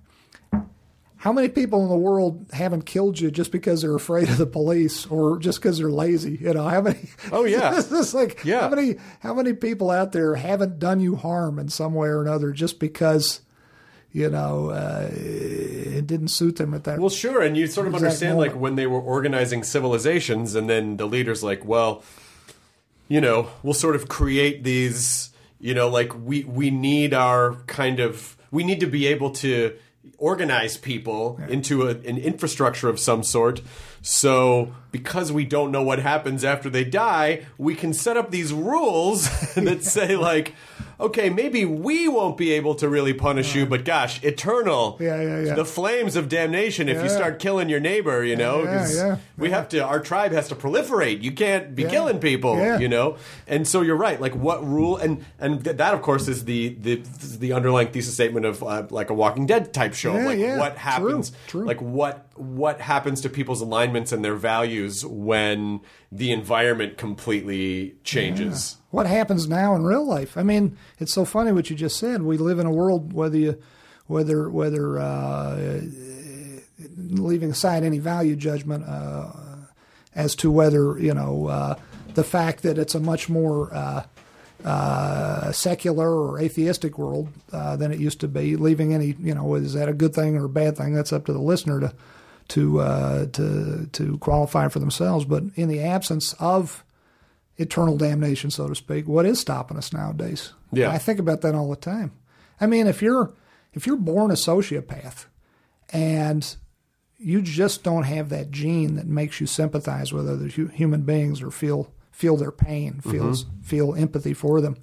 how many people in the world haven't killed you just because they're afraid of the police or just because they're lazy? You know, how many? Oh, yeah. It's just like, yeah. how many, how many people out there haven't done you harm in some way or another just because, you know, uh, it didn't suit them at that. Well, sure, and you sort of understand, moment. like, when they were organizing civilizations, and then the leader's like, well, you know, we'll sort of create these, you know, like, we, we need our kind of, we need to be able to organize people yeah. into a, an infrastructure of some sort. So because we don't know what happens after they die, we can set up these rules that say, like, okay, maybe we won't be able to really punish you, but gosh, eternal, yeah, yeah, yeah. the flames of damnation if yeah. you start killing your neighbor, you know, yeah, yeah, yeah. we have to, our tribe has to proliferate. You can't be yeah. killing people, yeah. you know? And so you're right, like what rule, and, and th- that of course is the, the, the underlying thesis statement of uh, like a Walking Dead type show, yeah, like yeah. what happens, True. True. like what, what happens to people's alignments and their values when the environment completely changes. Yeah. What happens now in real life? I mean, it's so funny what you just said. We live in a world, whether you, whether whether uh, leaving aside any value judgment uh, as to whether you know uh, the fact that it's a much more uh, uh, secular or atheistic world uh, than it used to be. Leaving any, you know, is that a good thing or a bad thing? That's up to the listener to to uh, to to qualify for themselves. But in the absence of eternal damnation, so to speak, what is stopping us nowadays? Yeah, I think about that all the time. I mean, if you're if you're born a sociopath and you just don't have that gene that makes you sympathize with other hu- human beings or feel feel their pain, feels mm-hmm. feel empathy for them,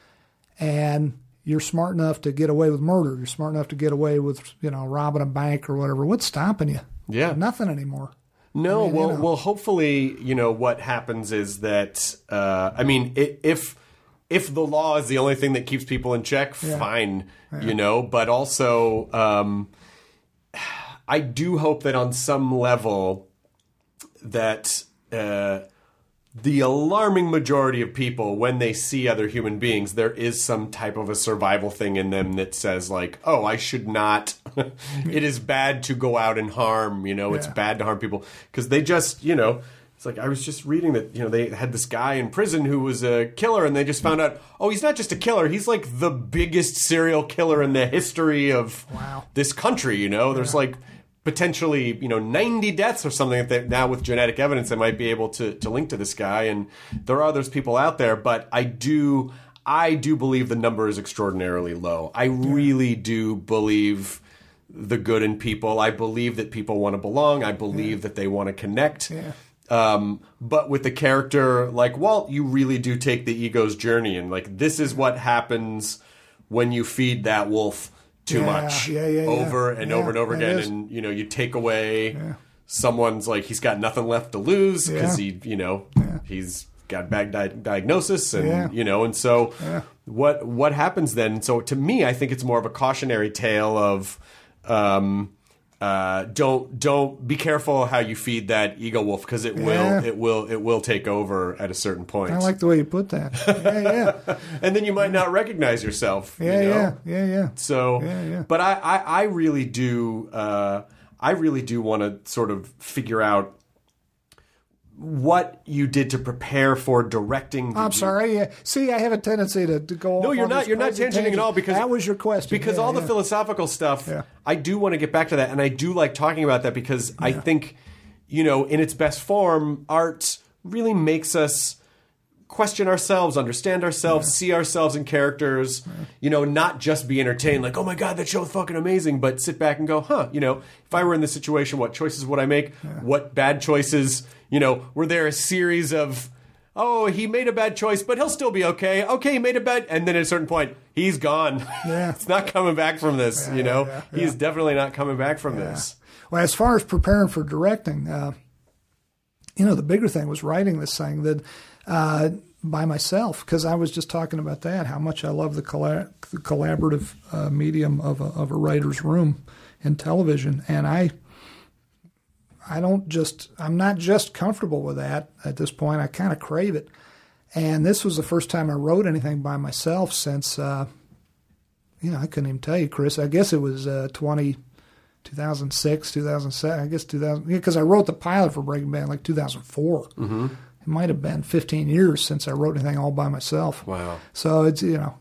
and you're smart enough to get away with murder, you're smart enough to get away with, you know, robbing a bank or whatever, what's stopping you? Yeah, nothing anymore. No, I mean, well, you know. well, hopefully, you know, what happens is that, uh, I mean, if if the law is the only thing that keeps people in check, Yeah. fine, Yeah. you know. But also, um, I do hope that on some level that uh, the alarming majority of people, when they see other human beings, there is some type of a survival thing in them that says, like, oh, I should not. It is bad to go out and harm, you know, it's Yeah. bad to harm people. Because they just, you know, it's like I was just reading that, you know, they had this guy in prison who was a killer, and they just found out, oh, he's not just a killer. He's like the biggest serial killer in the history of Wow. this country, you know. There's like potentially, you know, ninety deaths or something that they, now with genetic evidence they might be able to, to link to this guy. And there are others people out there, but I do I do believe the number is extraordinarily low. I really do believe the good in people. I believe that people want to belong. I believe that they want to connect. Yeah. Um, but with a character like Walt, you really do take the ego's journey, and like this is what happens when you feed that wolf too Yeah, much yeah, yeah, yeah. over and Yeah, over and over it again, is. and you know you take away Yeah. someone's like he's got nothing left to lose because Yeah. he you know Yeah. he's got bad di- diagnosis and Yeah. you know and so Yeah. what what happens then? So to me, I think it's more of a cautionary tale of. Um, Uh, don't don't be careful how you feed that ego wolf because it Yeah. will it will it will take over at a certain point. I like the way you put that. Yeah, yeah, and then you might not recognize yourself. yeah, you know? yeah, yeah, yeah. So, Yeah, yeah. but I, I, I really do uh, I really do want to sort of figure out what you did to prepare for directing. Did I'm you- sorry. Yeah. See, I have a tendency to, to go. No, off you're on not. this You're not crazy tangenting at all because that was your question. Because Yeah, all the yeah. philosophical stuff, Yeah. I do want to get back to that, and I do like talking about that because I think, you know, in its best form, art really makes us question ourselves, understand ourselves, see ourselves in characters. You know, not just be entertained, like, oh my god, that show's fucking amazing, but sit back and go, huh? You know, if I were in this situation, what choices would I make? What bad choices? You know, were there a series of oh, he made a bad choice, but he'll still be okay. Okay, he made a bad... And then at a certain point, he's gone. Yeah. It's not coming back from this, you know? yeah, He's yeah. definitely not coming back from this. Well, as far as preparing for directing, uh, you know, the bigger thing was writing this thing that uh, by myself, because I was just talking about that, how much I love the, colla- the collaborative uh, medium of a, of a writer's room in television, and I. I don't just, I'm not just comfortable with that at this point. I kind of crave it. And this was the first time I wrote anything by myself since, uh, you know, I couldn't even tell you, Chris. I guess it was uh, twenty, two thousand six, two thousand seven, I guess two thousand, yeah, because I wrote the pilot for Breaking Bad in like two thousand four. Mm-hmm. It might have been fifteen years since I wrote anything all by myself. Wow. So it's, you know,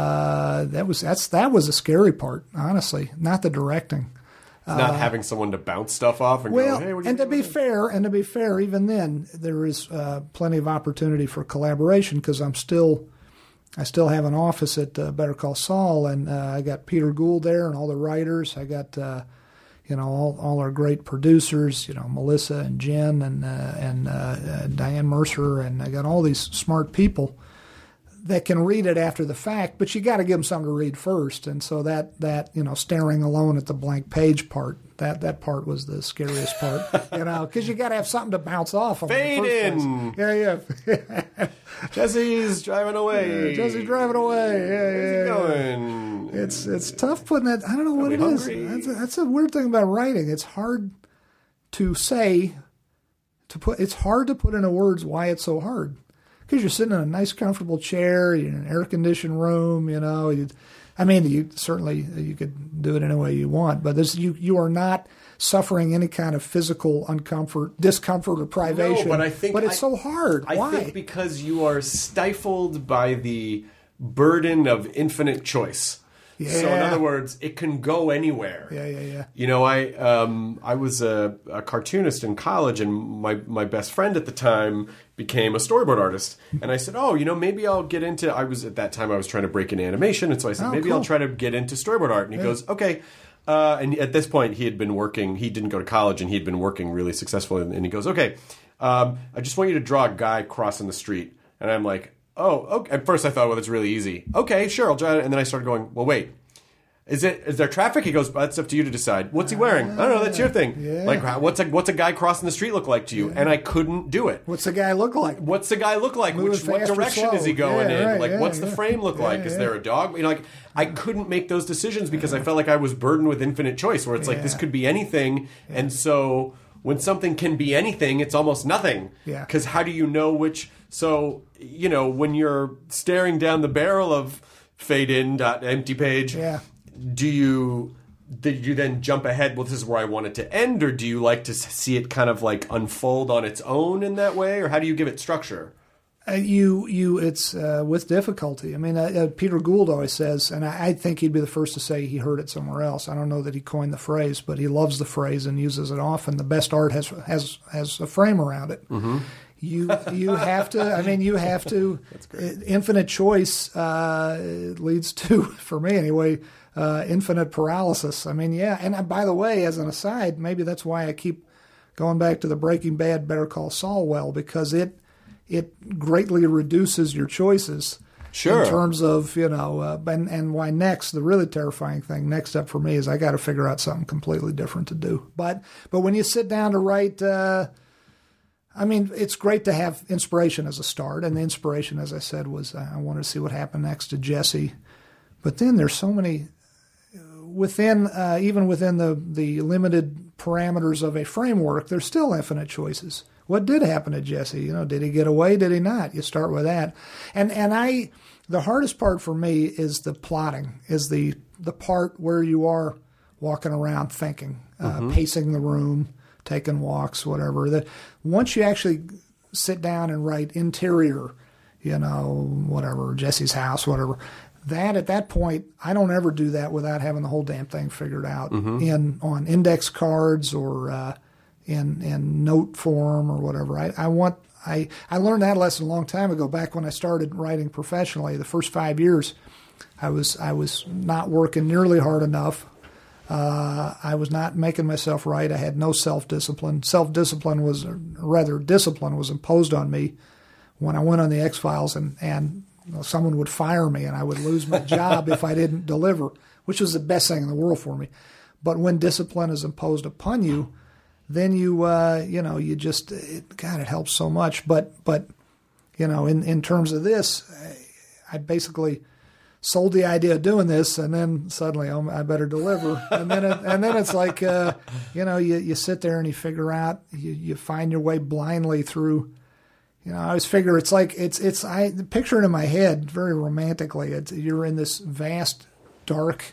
uh, that was, that's, that was the scary part, honestly, not the directing. Not having someone to bounce stuff off and Well, go, hey, what do you and to think be about that?" fair, and to be fair, even then there is uh, plenty of opportunity for collaboration because I'm still, I still have an office at uh, Better Call Saul, and uh, I got Peter Gould there and all the writers. I got, uh, you know, all all our great producers, you know, Melissa and Jen and uh, and uh, uh, Diane Mercer, and I got all these smart people that can read it after the fact, but you got to give them something to read first. And so that, that, you know, staring alone at the blank page part, that, that part was the scariest part, you know, because you got to have something to bounce off on. Fade in. the first in. place. Yeah, yeah. Jesse's driving away. Jesse's driving away. Yeah, Where's yeah, he yeah. going? It's, it's tough putting that. I don't know what Are it we is. hungry? That's a, that's a weird thing about writing. It's hard to say, to put, it's hard to put into words why it's so hard. Because you're sitting in a nice, comfortable chair, you're in an air-conditioned room, you know. You, I mean, you certainly you could do it any way you want, but this, you you are not suffering any kind of physical uncomfort, discomfort, or privation. but I think but it's I- so hard. I Why? think because you are stifled by the burden of infinite choice. So in Yeah. other words, it can go anywhere. yeah, yeah, yeah. You know, I um, I was a, a cartoonist in college, and my, my best friend at the time became a storyboard artist. And I said, oh, you know, maybe I'll get into. I was at that time I was trying to break into animation, and so I said, Oh, maybe cool. I'll try to get into storyboard art. And he goes, okay. Uh, and at this point, he had been working. He didn't go to college, and he'd been working really successfully. And he goes, okay, um, I just want you to draw a guy crossing the street. And I'm like, oh, okay. At first I thought, well, that's really easy. Okay, sure, I'll draw it. And then I started going, well, wait. Is it is there traffic? He goes, that's up to you to decide. What's he wearing? I don't know. That's your thing. Yeah. Like, how- what's a what's a guy crossing the street look like to you? And I couldn't do it. What's the guy look like? What's the guy look like? Moving Which what fast or direction slow? is he going Yeah, in? right, like, yeah, what's the yeah. frame look like? Yeah, Is yeah. there a dog? You know, like I couldn't make those decisions because I felt like I was burdened with infinite choice. Where it's like this Yeah. could be anything, and so when something can be anything, it's almost nothing. Yeah. Because how do you know which? So you know, when you're staring down the barrel of fade in dot empty page, Yeah. do you? Did you then jump ahead? Well, this is where I want it to end, or do you like to see it kind of like unfold on its own in that way, or how do you give it structure? Uh, you, you, it's uh, with difficulty. I mean, uh, uh, Peter Gould always says, and I, I think he'd be the first to say he heard it somewhere else. I don't know that he coined the phrase, but he loves the phrase and uses it often. The best art has has has a frame around it. Mm-hmm. You you have to. I mean, you have to. That's great. Infinite choice uh, leads to, for me anyway, uh, infinite paralysis. I mean, yeah. And uh, by the way, as an aside, maybe that's why I keep going back to the Breaking Bad, Better Call Saul well, because it. It greatly reduces your choices Sure. in terms of, you know, uh, and, and why next, the really terrifying thing next up for me is I got to figure out something completely different to do. But but when you sit down to write, uh, I mean, it's great to have inspiration as a start. And the inspiration, as I said, was uh, I wanted to see what happened next to Jesse. But then there's so many, within, uh, even within the, the limited parameters of a framework, there's still infinite choices. What did happen to Jesse? You know, did he get away? Did he not? You start with that. And and I, the hardest part for me is the plotting, is the the part where you are walking around thinking, uh, mm-hmm. pacing the room, taking walks, whatever. That once you actually sit down and write interior, you know, whatever, Jesse's house, whatever, that at that point, I don't ever do that without having the whole damn thing figured out mm-hmm. in on index cards or uh, in in note form or whatever. I, I want I, I learned that lesson a long time ago, back when I started writing professionally. The first five years, I was I was not working nearly hard enough. Uh, I was not making myself right. I had no self-discipline. Self-discipline was, or rather, discipline was imposed on me when I went on the X-Files, and, and you know, someone would fire me and I would lose my job if I didn't deliver, which was the best thing in the world for me. But when discipline is imposed upon you, then you, uh, you know, you just, it, God, it helps so much. But, but you know, in, in terms of this, I, I basically sold the idea of doing this, and then suddenly, oh, I better deliver. And then, it, and then it's like, uh, you know, you, you sit there and you figure out, you, you find your way blindly through. You know, I always figure it's like it's it's I picture it in my head very romantically. It's, you're in this vast, dark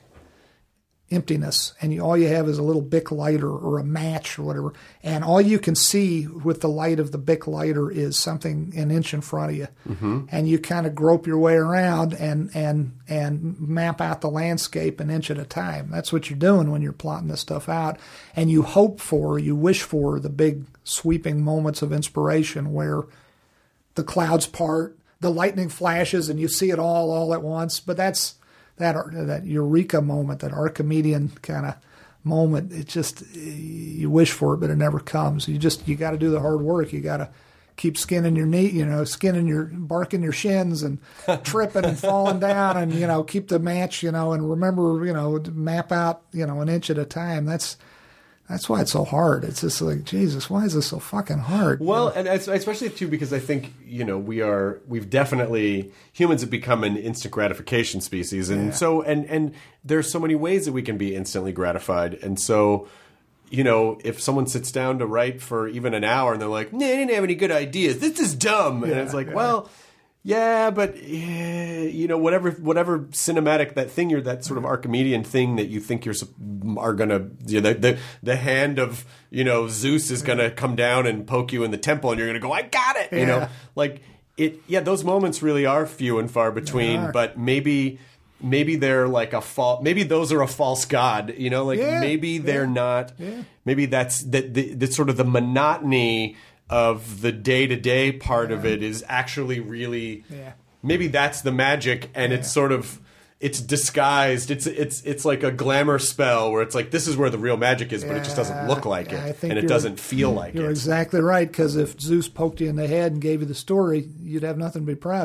emptiness, and you, all you have is a little Bic lighter or a match or whatever, and all you can see with the light of the Bic lighter is something an inch in front of you, mm-hmm. and you kind of grope your way around and and and map out the landscape an inch at a time. That's what you're doing when you're plotting this stuff out, and you hope for, you wish for the big sweeping moments of inspiration where the clouds part, the lightning flashes, and you see it all all at once. But that's that that eureka moment, that Archimedean kind of moment. It just, you wish for it, but it never comes. You just, you got to do the hard work. You got to keep skinning your knee, you know, skinning your, barking your shins and tripping and falling down, and, you know, keep the match, you know, and remember, you know, map out, you know, an inch at a time. That's, That's why it's so hard. It's just like, Jesus, why is this so fucking hard? Well, you know? and especially too, because I think, you know, we are, we've definitely, humans have become an instant gratification species. And yeah. so, and, and there's so many ways that we can be instantly gratified. And so, you know, if someone sits down to write for even an hour and they're like, nah, I didn't have any good ideas, this is dumb. Yeah, and it's like, yeah. well, yeah, but yeah, you know, whatever, whatever cinematic that thing, you're that sort of Archimedean thing that you think you're are gonna, you know, the, the the hand of, you know, Zeus is gonna come down and poke you in the temple, and you're gonna go, I got it, you yeah. know, like it. Yeah, those moments really are few and far between, but maybe. Maybe they're like a false. Maybe those are a false god. You know, like yeah, maybe they're yeah, not. yeah. Maybe that's that. The, the sort of the monotony of the day to day part yeah. of it is actually really. Yeah. Maybe that's the magic, and yeah. it's sort of it's disguised. It's it's it's like a glamour spell where it's like this is where the real magic is, but it just doesn't look like yeah, I it, think and it you're- doesn't feel like You're it. exactly right, because if Zeus poked you in the head and gave you the story, you'd have nothing to be proud of.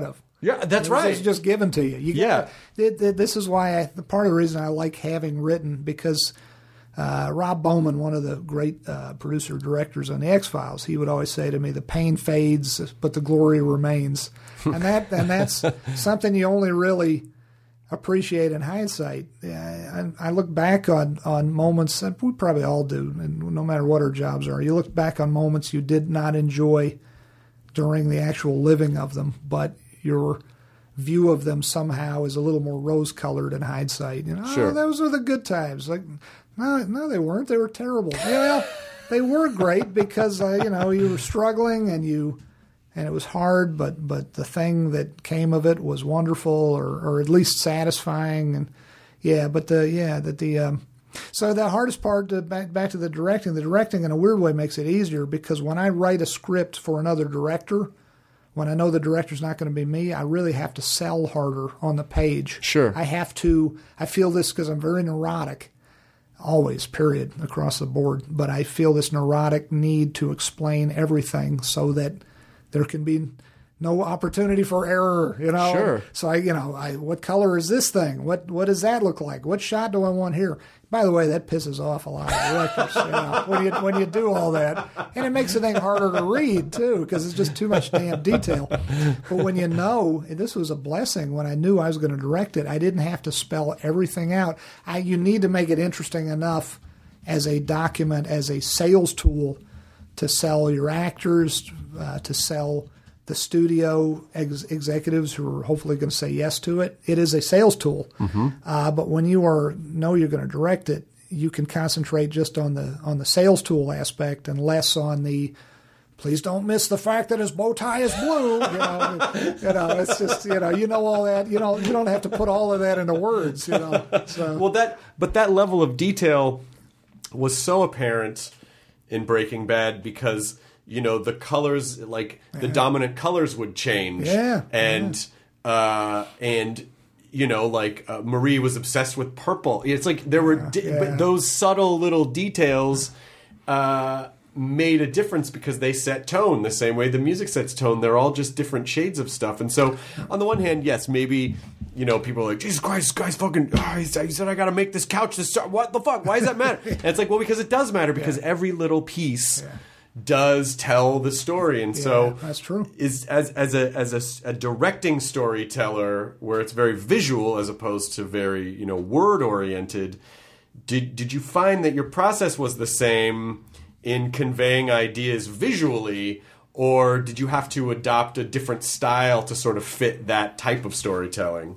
Yeah, that's It's right. It's just given to you. you Yeah. gotta, it, it, this is why I, part of the reason I like having written, because uh, Rob Bowman, one of the great uh, producer directors on the X-Files, he would always say to me, "The pain fades, but the glory remains," and that and that's something you only really appreciate in hindsight. Yeah, I, I look back on, on moments, and we probably all do, and no matter what our jobs are, you look back on moments you did not enjoy during the actual living of them, but your view of them somehow is a little more rose-colored in hindsight. You know, Sure. oh, those were the good times. Like, no, no, they weren't. They were terrible. Yeah, well, they were great because uh, you know you were struggling and you, and it was hard. But but the thing that came of it was wonderful, or or at least satisfying. And yeah, but the yeah that the. Um, So the hardest part, to, back back to the directing, the directing in a weird way makes it easier, because when I write a script for another director, when I know the director's not going to be me, I really have to sell harder on the page. Sure. I have to, I feel this because I'm very neurotic, always, period, across the board. But I feel this neurotic need to explain everything so that there can be no opportunity for error, you know. Sure. So I, you know, I what color is this thing? What what does that look like? What shot do I want here? By the way, that pisses off a lot of directors, you know, when you when you do all that, and it makes the thing harder to read too, because it's just too much damn detail. But when you know, and this was a blessing, when I knew I was going to direct it, I didn't have to spell everything out. I you need to make it interesting enough as a document, as a sales tool, to sell your actors, uh, to sell the studio ex- executives who are hopefully going to say yes to it. It is a sales tool. Mm-hmm. Uh, but when you are know you're going to direct it, you can concentrate just on the on the sales tool aspect and less on the, please don't miss the fact that his bow tie is blue. You know, you know, it's just, you know, you know all that. You know, you don't have to put all of that into words. You know, so. Well, that but that level of detail was so apparent in Breaking Bad, because you know the colors, like the dominant colors, would change. Yeah, and yeah. Uh, and you know, like uh, Marie was obsessed with purple. It's like there were di- yeah. but those subtle little details uh, made a difference, because they set tone the same way the music sets tone. They're all just different shades of stuff. And so, on the one hand, yes, maybe, you know, people are like, Jesus Christ, this guy's fucking, oh, he said, he said I got to make this couch this start. What the fuck? Why does that matter? And it's like, well, because it does matter, because yeah. every little piece yeah. does tell the story. And yeah, so that's true. Is as as a as a, a directing storyteller, where it's very visual as opposed to very, you know, word oriented, did did you find that your process was the same in conveying ideas visually, or did you have to adopt a different style to sort of fit that type of storytelling?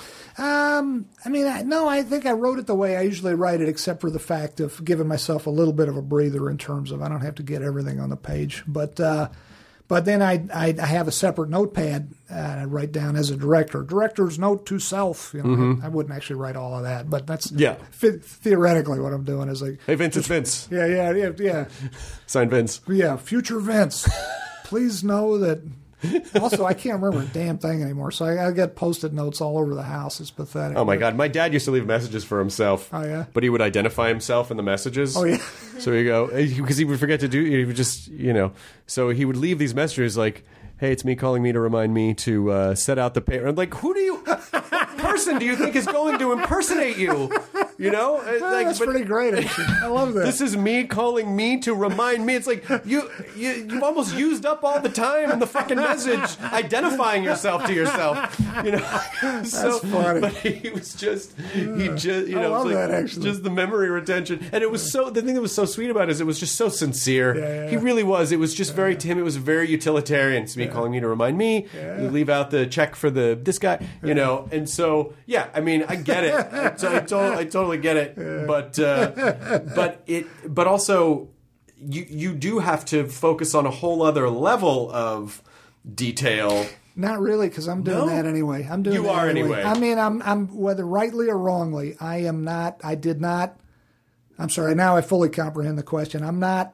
Um, I mean, I, no, I think I wrote it the way I usually write it, except for the fact of giving myself a little bit of a breather in terms of I don't have to get everything on the page. But uh, but then I, I I have a separate notepad and I write down as a director, director's note to self. You know, mm-hmm. I, I wouldn't actually write all of that, but that's yeah. F- theoretically what I'm doing is like, hey Vince, it's Vince. Yeah, yeah, yeah, yeah. Sign Vince. Yeah, future Vince. Please know that. Also, I can't remember a damn thing anymore, so I, I get Post-it notes all over the house. It's pathetic. Oh, my God. My dad used to leave messages for himself. Oh, yeah? But he would identify himself in the messages. Oh, yeah? So he'd go, because he would forget to do, he would just, you know, so he would leave these messages like, hey, it's me calling me to remind me to uh, set out the paper. I'm like, who do you, person do you think is going to impersonate you? You know? Oh, like, that's but, pretty great, actually. I love that. This is me calling me to remind me. It's like, you, you, you've almost used up all the time in the fucking message identifying yourself to yourself. You know? That's so, funny. But he was just, he just, you I know, love it's like, that, actually. just the memory retention. And it was so, the thing that was so sweet about it is it was just so sincere. Yeah, yeah. He really was. It was just very, to him, it was very utilitarian. It's me Yeah. calling me to remind me. Yeah. You leave out the check for the, this guy, you know? And so, yeah, I mean, I get it. I, to- I, to- I totally get it. Yeah. But, uh, but it, but also, you, you do have to focus on a whole other level of detail. Not really, because I'm doing No? that anyway. I'm doing You that are anyway. anyway. I mean, I'm, I'm whether rightly or wrongly, I am not. I did not. I'm sorry. Now I fully comprehend the question. I'm not.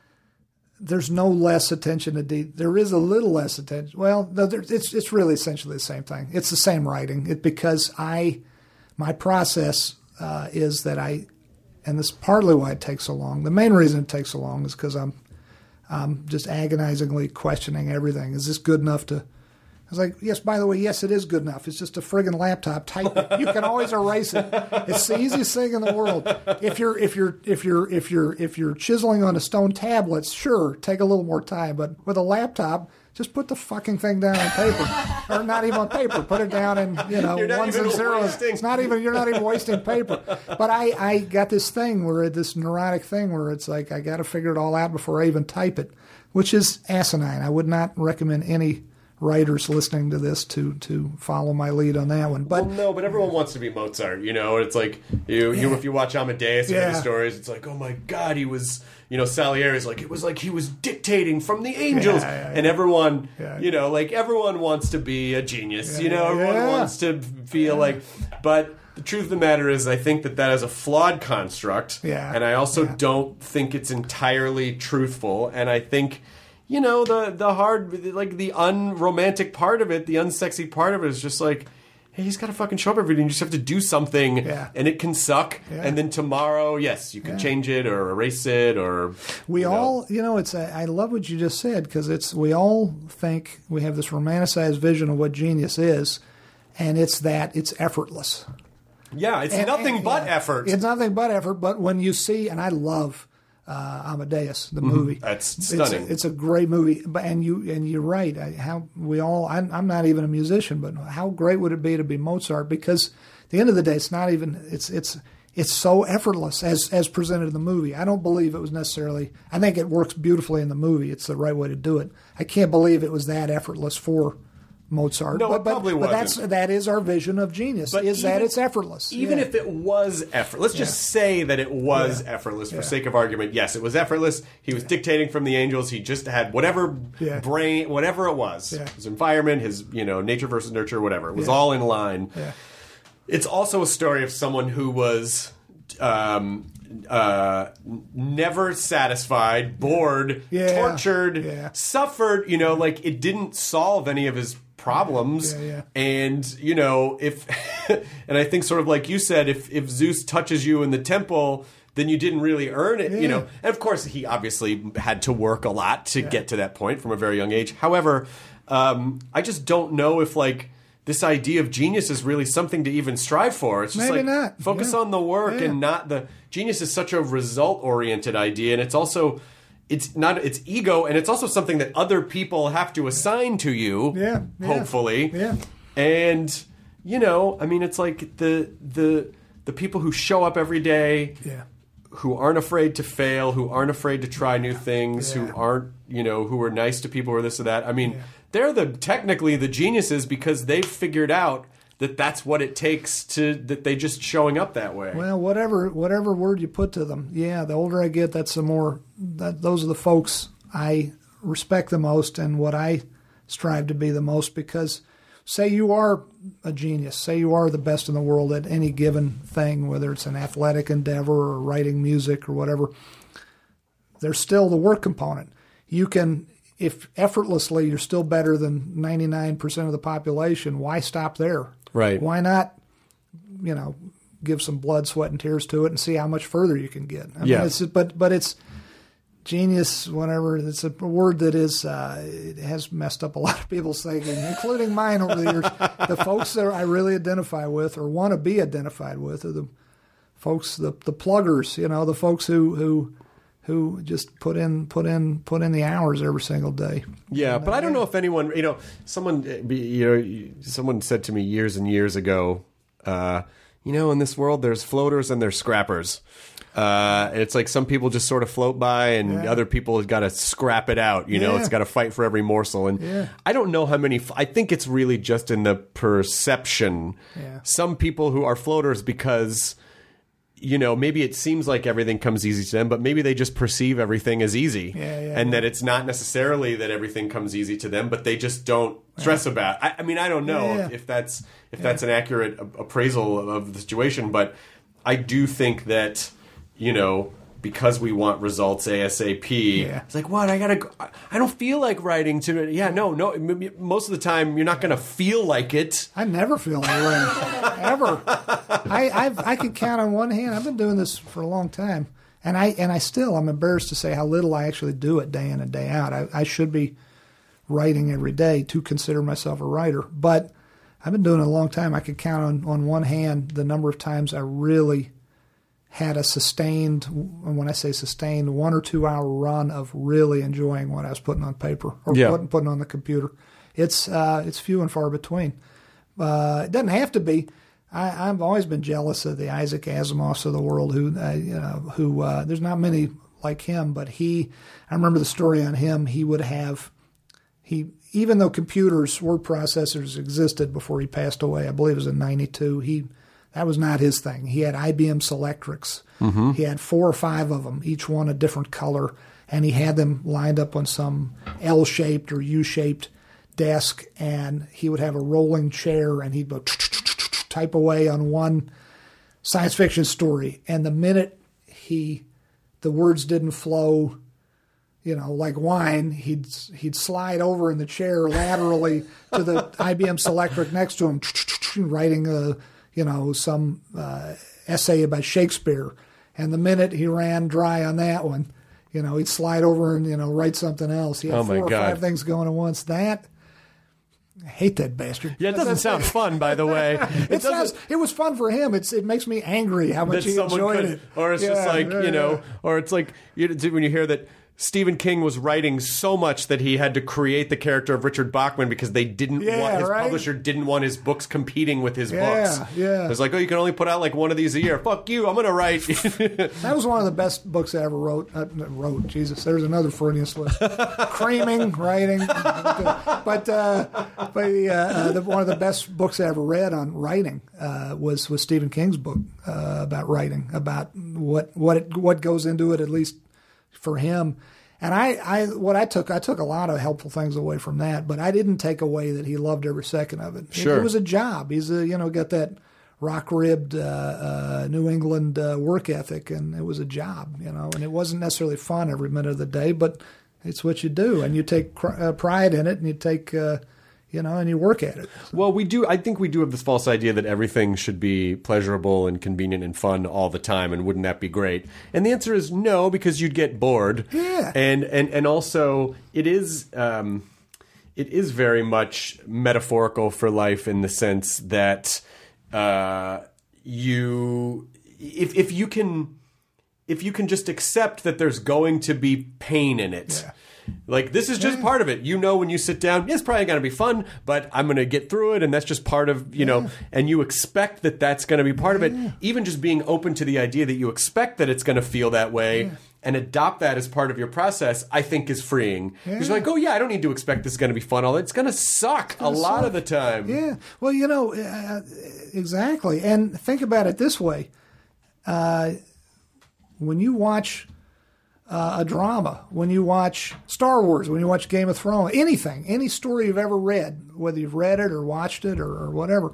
There's no less attention to detail. There is a little less attention. Well, no, there, it's it's really essentially the same thing. It's the same writing. It because I, my process uh, is that I, and this is partly why it takes so long. The main reason it takes so long is because I'm, I'm just agonizingly questioning everything. Is this good enough to? I was like, yes, by the way, yes, it is good enough. It's just a friggin' laptop. Type it. You can always erase it. It's the easiest thing in the world. If you're if you're if you're if you're if you're chiseling on a stone tablets, sure, take a little more time. But with a laptop, just put the fucking thing down on paper. Or not even on paper. Put it down in, you know, ones and zeros. Wasting. It's not even you're not even wasting paper. But I, I got this thing where this neurotic thing where it's like I gotta figure it all out before I even type it, which is asinine. I would not recommend any writers listening to this to to follow my lead on that one. But well, no, but everyone wants to be Mozart, you know. It's like you, yeah. you if you watch Amadeus and yeah. the stories, it's like, oh my God, he was, you know, Salieri's like it was like he was dictating from the angels, yeah, yeah, yeah. and everyone, yeah. you know, like everyone wants to be a genius, yeah, you know, everyone yeah. wants to feel yeah. like, but. The truth of the matter is I think that that is a flawed construct, yeah. and I also yeah. don't think it's entirely truthful, and I think, you know, the, the hard, like the unromantic part of it, the unsexy part of it is just like, hey, he's got to fucking show up every day, and you just have to do something, yeah. and it can suck, yeah. and then tomorrow, yes, you can yeah. change it or erase it, or... We you all, know. you know, it's. I love what you just said, because it's, we all think we have this romanticized vision of what genius is, and it's that it's effortless. Yeah, it's and, nothing and, but yeah, effort. It's nothing but effort. But when you see, and I love uh, Amadeus, the mm-hmm. movie. That's stunning. It's a, it's a great movie. But and you and you're right. I, how we all. I'm, I'm not even a musician, but how great would it be to be Mozart? Because at the end of the day, it's not even. It's it's it's so effortless as as presented in the movie. I don't believe it was necessarily. I think it works beautifully in the movie. It's the right way to do it. I can't believe it was that effortless for Mozart. No, but, it probably but, wasn't. But that's that is our vision of genius. But is even, that it's effortless? Even yeah. if it was effort, let's just yeah. say that it was yeah. effortless for yeah. sake of argument. Yes, it was effortless. He was yeah. dictating from the angels. He just had whatever yeah. brain, whatever it was, yeah. his environment, his you know nature versus nurture, whatever. It was yeah. all in line. Yeah. It's also a story of someone who was. Um, uh, never satisfied, bored, yeah. tortured, yeah. suffered, you know, like it didn't solve any of his problems. Yeah, yeah. And, you know, if, and I think sort of like you said, if, if Zeus touches you in the temple, then you didn't really earn it, yeah. you know. And of course, he obviously had to work a lot to yeah. get to that point from a very young age. However, um, I just don't know if like, this idea of genius is really something to even strive for. It's just Maybe like not. focus yeah. on the work yeah. and not the genius is such a result-oriented idea, and it's also it's not it's ego, and it's also something that other people have to assign to you. Yeah, yeah. hopefully. Yeah, and you know, I mean, it's like the the the people who show up every day. Yeah. Who aren't afraid to fail, who aren't afraid to try new things, yeah. who aren't, you know, who are nice to people or this or that. I mean, yeah. they're the technically the geniuses because they've figured out that that's what it takes to that they just showing up that way. Well, whatever whatever word you put to them, yeah. The older I get, that's the more that those are the folks I respect the most and what I strive to be the most. Because say you are a genius, say you are the best in the world at any given thing, whether it's an athletic endeavor or writing music or whatever, there's still the work component. You can, if effortlessly you're still better than ninety-nine percent of the population, why stop there? Right. Why not, you know, give some blood, sweat, and tears to it and see how much further you can get? I yeah. mean, it's, but, but it's genius, whatever. It's a word that is, uh, it has messed up a lot of people's thinking, including mine over the years. The folks that I really identify with or want to be identified with are the folks, the, the pluggers, you know, the folks who, who, who just put in, put in, put in the hours every single day. Yeah, and, but uh, I don't know if anyone, you know, someone, you know, someone said to me years and years ago, uh, you know, in this world, there's floaters and there's scrappers. Uh, it's like some people just sort of float by, and yeah. other people have got to scrap it out. You know, yeah. it's got to fight for every morsel. And yeah. I don't know how many. I think it's really just in the perception. Yeah. Some people who are floaters because, you know, maybe it seems like everything comes easy to them, but maybe they just perceive everything as easy, yeah, yeah, and yeah. that it's not necessarily that everything comes easy to them, but they just don't stress yeah. about. It. I, I mean, I don't know yeah, yeah. If, if that's if yeah. that's an accurate appraisal of the situation, but I do think that, you know, because we want results ASAP. Yeah. It's like, what? I gotta. I don't feel like writing to. Yeah, no, no. Most of the time, you're not gonna feel like it. I never feel like writing ever. I I've, I can count on one hand. I've been doing this for a long time, and I and I still I'm embarrassed to say how little I actually do it day in and day out. I, I should be writing every day to consider myself a writer. But I've been doing it a long time. I could count on, on one hand the number of times I really had a sustained, and when I say sustained, one or two hour run of really enjoying what I was putting on paper or Yeah. putting, putting on the computer. It's uh, it's few and far between. Uh, it doesn't have to be. I, I've always been jealous of the Isaac Asimovs of the world. Who uh, you know, who uh, there's not many like him, but he. I remember the story on him. He would have he even though computers, word processors existed before he passed away. I believe it was in ninety-two. He that was not his thing. He had I B M Selectrics. Mm-hmm. He had four or five of them, each one a different color, and he had them lined up on some L-shaped or U-shaped desk, and he would have a rolling chair, and he'd go type away on one science fiction story, and the minute he the words didn't flow, you know, like wine, he'd he'd slide over in the chair laterally to the I B M Selectric next to him, writing a you know some uh, essay about Shakespeare, and the minute he ran dry on that one, you know, he'd slide over and you know write something else. He had Oh, four my or God. five things going at once. That. I hate that bastard. Yeah, it doesn't sound fun, by the way. It, It sounds. It was fun for him. It's. It makes me angry how much that he someone enjoyed could, it. or it's just Yeah, like yeah, you know, yeah. or it's like you, when you hear that Stephen King was writing so much that he had to create the character of Richard Bachman because they didn't Yeah, want his right? publisher didn't want his books competing with his Yeah, books. yeah. It's like, oh, you can only put out like one of these a year. Fuck you, I'm gonna write. That was one of the best books I ever wrote. Uh, wrote, Jesus, there's another Freudian slip. Creaming, writing, but uh, but the, uh, the, one of the best books I ever read on writing uh, was was Stephen King's book uh, about writing, about what what it, what goes into it, at least for him. And I, I, what I took, I took a lot of helpful things away from that, but I didn't take away that he loved every second of it. It- Sure. It, was a job. He's a, you know, got that rock-ribbed uh, uh, New England uh, work ethic, and it was a job, you know, and it wasn't necessarily fun every minute of the day, but it's what you do, and you take cr- uh, pride in it, and you take, uh, you know, and you work at it. Well, we do. I think we do have this false idea that everything should be pleasurable and convenient and fun all the time, and wouldn't that be great? And the answer is no, because you'd get bored. Yeah. And and and also, it is um, it is very much metaphorical for life in the sense that uh, you, if if you can, if you can just accept that there's going to be pain in it. Yeah. Like, this is just part of it. You know, when you sit down, it's probably going to be fun, but I'm going to get through it, and that's just part of, you know, and you expect that that's going to be part of it. Even just being open to the idea that you expect that it's going to feel that way and adopt that as part of your process, I think is freeing. Because you're like, oh, yeah, I don't need to expect this is going to be fun. All It's going to suck a lot of the time. Yeah. Well, you know, uh, exactly. And think about it this way. Uh, when you watch uh, a drama, when you watch Star Wars, when you watch Game of Thrones, anything, any story you've ever read, whether you've read it or watched it or, or whatever,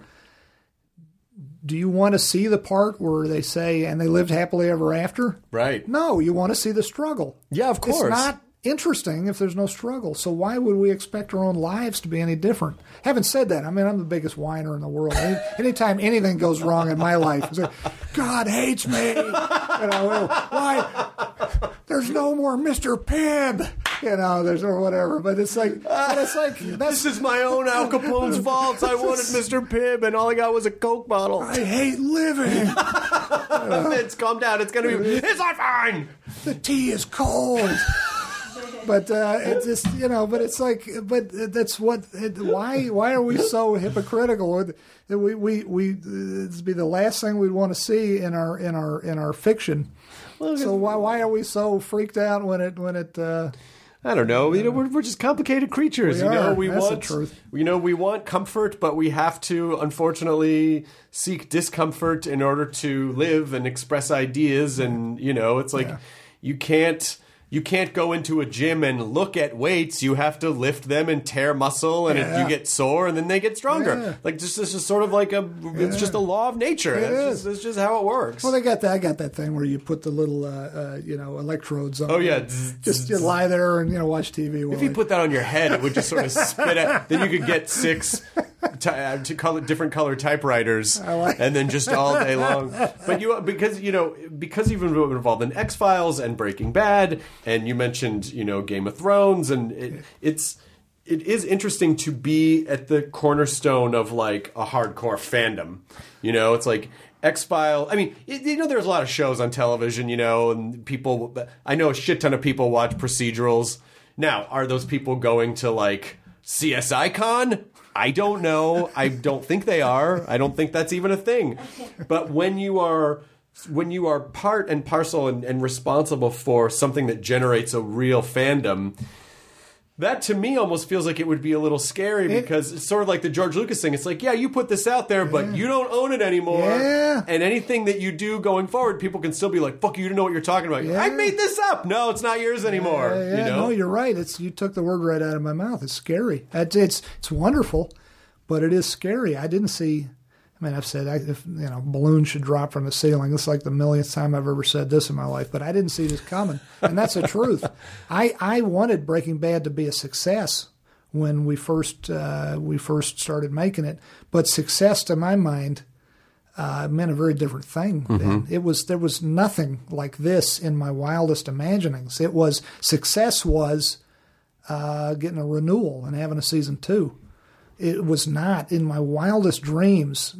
do you want to see the part where they say, and they lived happily ever after? Right. No, you want to see the struggle. Yeah, of course. It's not interesting if there's no struggle. So why would we expect our own lives to be any different? Having said that, I mean, I'm the biggest whiner in the world. Any, anytime anything goes wrong in my life, it's like, God hates me. You know, why? There's no more Mister Pibb. You know, there's or whatever. But it's like, but it's like that's This is my own Al Capone's fault. I wanted Mister Pibb, and all I got was a Coke bottle. I hate living. It's calm down. It's going to be, it's not fine. The tea is cold. But uh, it's just, you know, but it's like, but that's what, it, why why are we so hypocritical? That we, we, we, it'd be the last thing we'd want to see in our, in our, in our fiction. So why, why are we so freaked out when it, when it, uh, I don't know. You know, we're, we're just complicated creatures. We you know, are. we That's the want, truth. you know, we want comfort, but we have to, unfortunately, seek discomfort in order to live and express ideas. And you know, it's like Yeah. you can't. You can't go into a gym and look at weights. You have to lift them and tear muscle, and Yeah. it, you get sore, and then they get stronger. Yeah. Like just this is sort of like a. It's just a law of nature. It It's is. just, it's just how it works. well, they got that, I got that thing where you put the little, uh, uh, you know, electrodes on. Oh, yeah. it. Just you lie there and, you know, watch T V. If you put that on your head, it would just sort of spit out. Then you could get six t- uh, to color, different color typewriters, like- and then just all day long. But you, because you know, because you've been involved in X Files and Breaking Bad, and you mentioned, you know, Game of Thrones, and it, it's it is interesting to be at the cornerstone of like a hardcore fandom. You know, it's like X-Files. I mean, it, you know, there's a lot of shows on television, you know, and people, I know a shit ton of people watch procedurals. Now, are those people going to like C S I Con? I don't know. I don't think they are. I don't think that's even a thing. But when you are when you are part and parcel and, and responsible for something that generates a real fandom, that to me almost feels like it would be a little scary because it's sort of like the George Lucas thing. It's like, yeah, you put this out there, but yeah. you don't own it anymore. Yeah. And anything that you do going forward, people can still be like, fuck you, you don't know what you're talking about. Yeah. I made this up. No, it's not yours anymore. Yeah, yeah. You know? No, you're right. It's you took the word right out of my mouth. It's scary. It's, it's, it's wonderful, but it is scary. I didn't see... I mean, I've said, I, if you know, balloons should drop from the ceiling. It's like the millionth time I've ever said this in my life, but I didn't see this coming, and that's the truth. I, I wanted Breaking Bad to be a success when we first uh, we first started making it, but success to my mind uh, meant a very different thing. Mm-hmm. Then. It was there was nothing like this in my wildest imaginings. It was success was uh, getting a renewal and having a season two. It was not in my wildest dreams.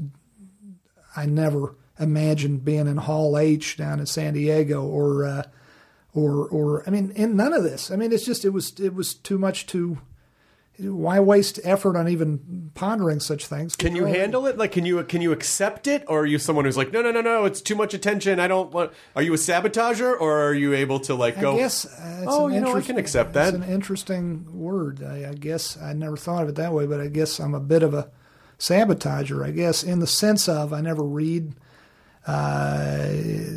I never imagined being in Hall H down in San Diego, or, uh, or, or I mean, in none of this. I mean, it's just it was it was too much to. Why waste effort on even pondering such things? Can you handle it? Like, can you can you accept it, or are you someone who's like, no, no, no, no, it's too much attention. I don't want. Are you a sabotager, or are you able to like go? I guess. Uh, it's oh, an you know, I can accept that. It's an interesting word. I, I guess I never thought of it that way, but I guess I'm a bit of a sabotager. I guess in the sense of I never read. Uh,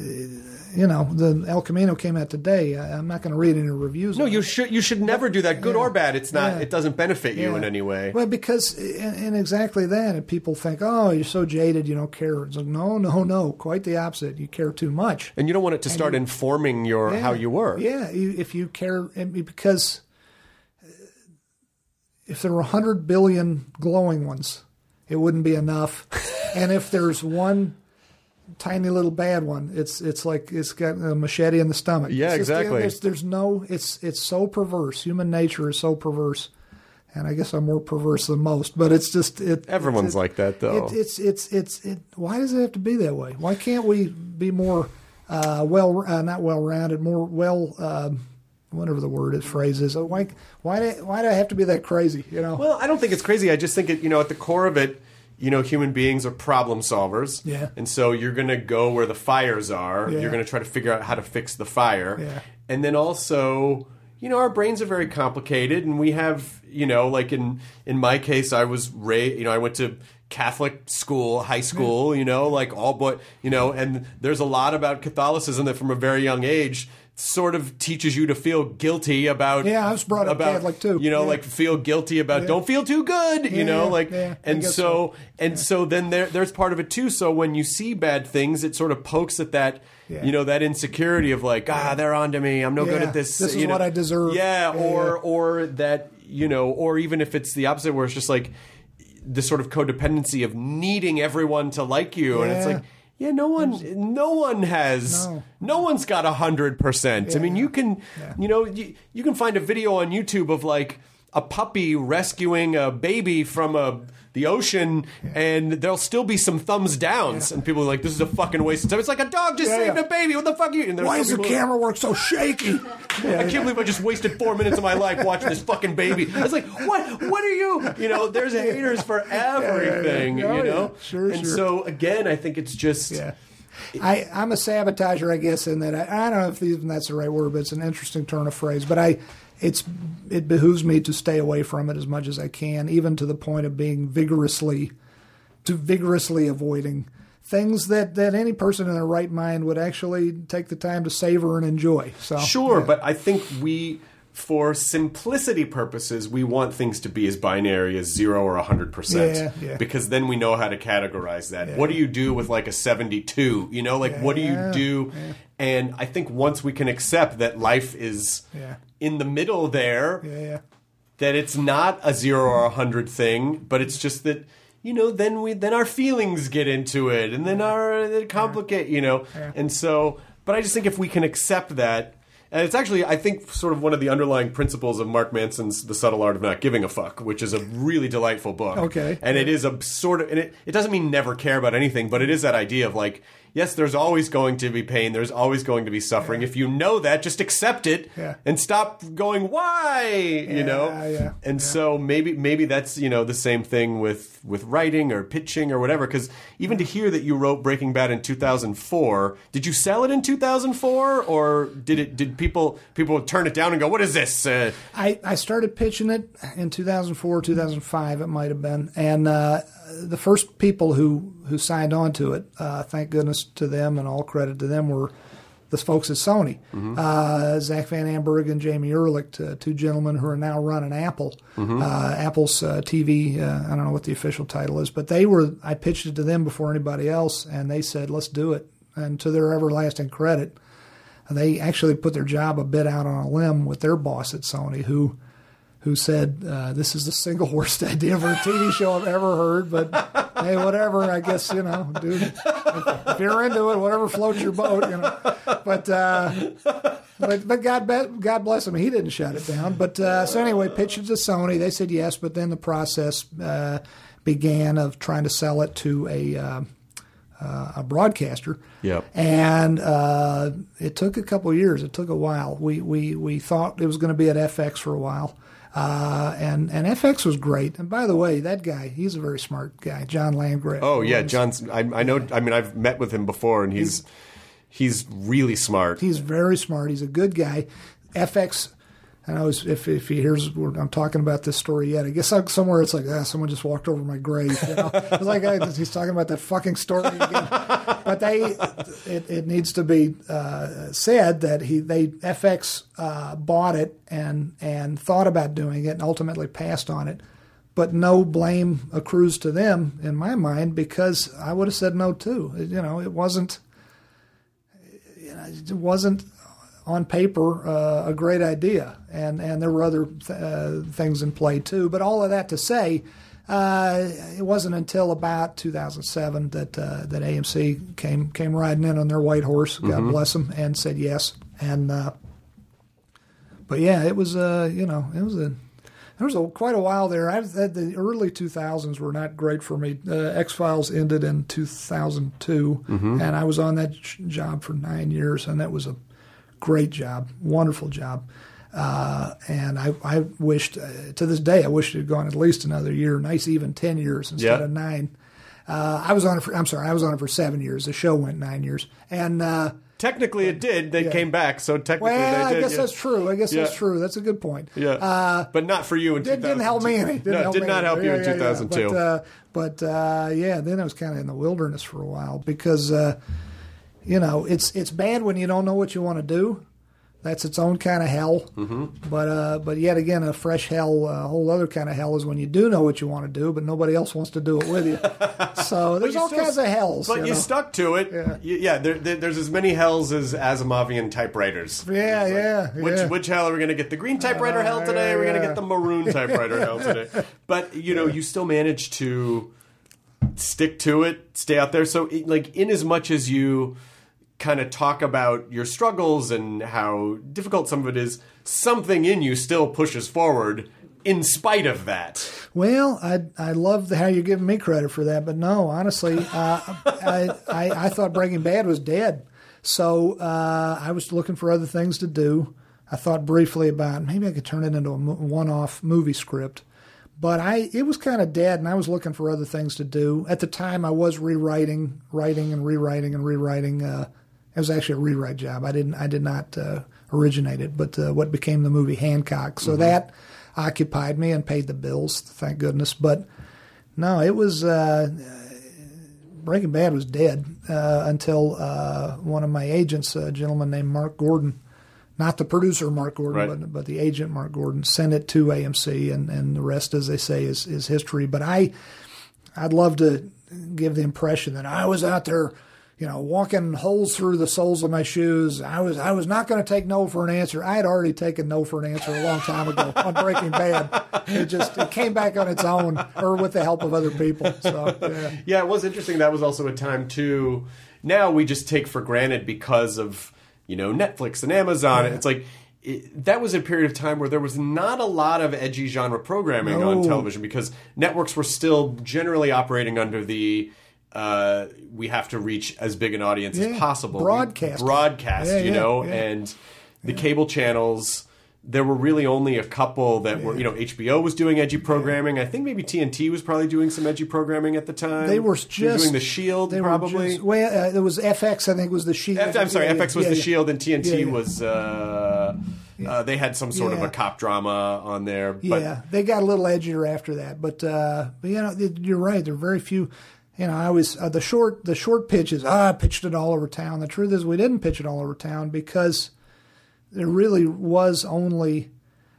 you know, the El Camino came out today. I, I'm not going to read any reviews. No, you should. You should never do that, good yeah, or bad. It's not. yeah, it doesn't benefit you yeah. in any way. Well, because and, and exactly that, and people think, "Oh, you're so jaded, you don't care." It's like, no, no, no. Quite the opposite. You care too much, and you don't want it to start you, informing your yeah, how you were. Yeah, you, if you care, because if there were a hundred billion glowing ones, it wouldn't be enough. And if there's one tiny little bad one, it's it's like it's got a machete in the stomach. Yeah, it's just, exactly. There's, there's no. It's it's so perverse. Human nature is so perverse, and I guess I'm more perverse than most. But it's just it. Everyone's it, like that, though. It, it's it's it's it. Why does it have to be that way? Why can't we be more uh, well, uh, not well rounded, more well. Um, whatever the word is, phrase is. Why why do why do I have to be that crazy? You know. Well, I don't think it's crazy. I just think it. You know, at the core of it. You know, human beings are problem solvers. Yeah. And so you're going to go where the fires are. Yeah. You're going to try to figure out how to fix the fire. Yeah. And then also, you know, our brains are very complicated. And we have, you know, like in, in my case, I was raised, you know, I went to Catholic school, high school, you know, like all but, you know, and there's a lot about Catholicism that from a very young age sort of teaches you to feel guilty about. Yeah, I was brought up about, Catholic too. You know, yeah. like feel guilty about yeah. don't feel too good. You yeah, know, like yeah, and so, so. and yeah. so then there there's part of it too. So when you see bad things, it sort of pokes at that. Yeah. You know, that insecurity of like, ah, they're onto me. I'm no yeah. good at this. This is you know. what I deserve. Yeah, yeah or yeah. or that you know, or even if it's the opposite, where it's just like this sort of codependency of needing everyone to like you, yeah. and it's like. Yeah, no one, no one has, no, no one's got a hundred percent. I mean, you can, yeah. you know, you, you can find a video on YouTube of like a puppy rescuing a baby from a the ocean, yeah. and there'll still be some thumbs downs, yeah. and people are like, "This is a fucking waste of time." It's like a dog just yeah, saved yeah. a baby. What the fuck are you? And why does the camera like, work so shaky? yeah, I can't believe I just wasted four minutes of my life watching this fucking baby. I was like, "What? What are you?" You know, there's haters for everything. Yeah, yeah, yeah. Oh, you know, yeah. sure, and sure. so again, I think it's just. Yeah. I, I'm a sabotager, I guess, in that I, I don't know if even that's the right word, but it's an interesting turn of phrase. But I, it's it behooves me to stay away from it as much as I can, even to the point of being vigorously, to vigorously avoiding things that, that any person in their right mind would actually take the time to savor and enjoy. So sure, yeah. but I think we. For simplicity purposes, we want things to be as binary as zero or a hundred percent, yeah, yeah. because then we know how to categorize that. Yeah. What do you do with like a seventy-two? You know, like yeah, what do you do? Yeah. And I think once we can accept that life is yeah. in the middle there, yeah, yeah. that it's not a zero or a hundred thing, but it's just that. You know, then we then our feelings get into it, and then our it complicate. You know, yeah. and so, but I just think if we can accept that. And it's actually, I think, sort of one of the underlying principles of Mark Manson's The Subtle Art of Not Giving a Fuck, which is a really delightful book. Okay. And it is a sort of, and it, it doesn't mean never care about anything, but it is that idea of like, yes, there's always going to be pain, there's always going to be suffering. Yeah. If you know that, just accept it yeah. and stop going, why? Yeah, you know? Yeah, and yeah. so maybe maybe that's, you know, the same thing with, with writing or pitching or whatever, because even to hear that you wrote Breaking Bad in two thousand four, did you sell it in two thousand four, or did it did people people turn it down and go, what is this? Uh, I, I started pitching it in two thousand four, two thousand five, it might have been. And uh, the first people who, who signed on to it, uh, thank goodness to them and all credit to them, were the folks at Sony. Mm-hmm. Uh, Zach Van Amberg and Jamie Ehrlich, uh, two gentlemen who are now running Apple. Mm-hmm. Uh, Apple's uh, T V, uh, I don't know what the official title is, but they were, I pitched it to them before anybody else, and they said, let's do it. And to their everlasting credit, they actually put their job a bit out on a limb with their boss at Sony, who who said, uh, this is the single worst idea for a T V show I've ever heard, but hey, whatever, I guess, you know, dude, if, if you're into it, whatever floats your boat, you know. But uh, but, but God, be, God bless him, he didn't shut it down. But uh, so anyway, pitched it to Sony, they said yes, but then the process uh, began of trying to sell it to a... Uh, Uh, a broadcaster. Yep. And uh, it took a couple of years. It took a while. We we, we thought it was going to be at F X for a while. Uh, and, and F X was great. And by the way, that guy, he's a very smart guy, John Landgraf. Oh, yeah, John's, I, I know, I mean, I've met with him before, and he's he's, he's really smart. He's very smart. He's a good guy. F X... I know if if he hears I'm talking about this story yet, I guess somewhere it's like, ah, someone just walked over my grave. You know? It's like I, he's talking about that fucking story again. But they, it, it needs to be uh, said that he they F X uh, bought it and and thought about doing it and ultimately passed on it. But no blame accrues to them in my mind, because I would have said no too. You know, it wasn't. You know, it wasn't. On paper, uh, a great idea, and and there were other th- uh, things in play too. But all of that to say, uh, it wasn't until about two thousand seven that uh, that A M C came came riding in on their white horse, God mm-hmm. bless them, and said yes. And uh, but yeah, it was uh, you know it was a there was a, quite a while there. I, the early two thousands were not great for me. Uh, X-Files ended in two thousand two, mm-hmm. and I was on that job for nine years, and that was a great job, wonderful job. Uh, and I, I wished, uh, to this day, I wish it had gone at least another year, nice even ten years instead yeah. of nine. Uh, I was on it for, I'm sorry, I was on it for seven years. The show went nine years. And uh, technically it did. They yeah. came back, so technically well, they did. I guess yeah. that's true. I guess yeah. that's true. That's a good point. Yeah. Uh, but not for you in did, two thousand two. Didn't help me any. Didn't no, help did me not any. help you yeah, in two thousand two. Yeah, yeah. But, uh, but uh, yeah, then I was kind of in the wilderness for a while because, uh, you know, it's it's bad when you don't know what you want to do. That's its own kind of hell. Mm-hmm. But uh, but yet again, a fresh hell, a whole other kind of hell is when you do know what you want to do, but nobody else wants to do it with you. So there's all still, kinds of hells. But you, you know? Stuck to it. Yeah, you, yeah there, there, there's as many hells as Asimovian typewriters. Yeah, like, yeah, which, yeah. Which hell are we going to get? The green typewriter uh, hell today? Yeah, or are we going to yeah. get the maroon typewriter hell today? But, you know, you still manage to stick to it, stay out there. So, like, in as much as you kind of talk about your struggles and how difficult some of it is, something in you still pushes forward in spite of that. Well, I I love the, how you're giving me credit for that, but no, honestly, uh, I, I I thought Breaking Bad was dead, so uh, I was looking for other things to do. I thought briefly about maybe I could turn it into a one-off movie script, but I it was kind of dead, and I was looking for other things to do. At the time, I was rewriting, writing and rewriting and rewriting. Uh, It was actually a rewrite job. I didn't. I did not uh, originate it, but uh, what became the movie Hancock. So mm-hmm. that occupied me and paid the bills. Thank goodness. But no, it was uh, Breaking Bad was dead uh, until uh, one of my agents, a gentleman named Mark Gordon, not the producer Mark Gordon, right. but, but the agent Mark Gordon, sent it to A M C, and, and the rest, as they say, is is history. But I, I'd love to give the impression that I was out there, you know, walking holes through the soles of my shoes. I was I was not going to take no for an answer. I had already taken no for an answer a long time ago on Breaking Bad. It just it came back on its own, or with the help of other people. So yeah, yeah, it was interesting. That was also a time too. Now we just take for granted because of you know, Netflix and Amazon. Yeah. It's like, it, that was a period of time where there was not a lot of edgy genre programming no. on television because networks were still generally operating under the, uh, we have to reach as big an audience yeah. as possible. Broadcast. Broadcast, yeah, you yeah, know, yeah. and the yeah. cable channels... There were really only a couple that yeah. were, you know, H B O was doing edgy programming. Yeah. I think maybe T N T was probably doing some edgy programming at the time. They were just... They were doing The Shield, they probably. Just, well, uh, there was F X, I think, was The Shield. F- I'm sorry, yeah, F X was yeah, The yeah. Shield, and T N T yeah, yeah. was... Uh, yeah. uh, they had some sort yeah. of a cop drama on there. But, yeah, they got a little edgier after that. But, uh, but you know, you're right. There are very few... You know, I always... Uh, the short the short pitches, ah, I pitched it all over town. The truth is we didn't pitch it all over town because there really was only...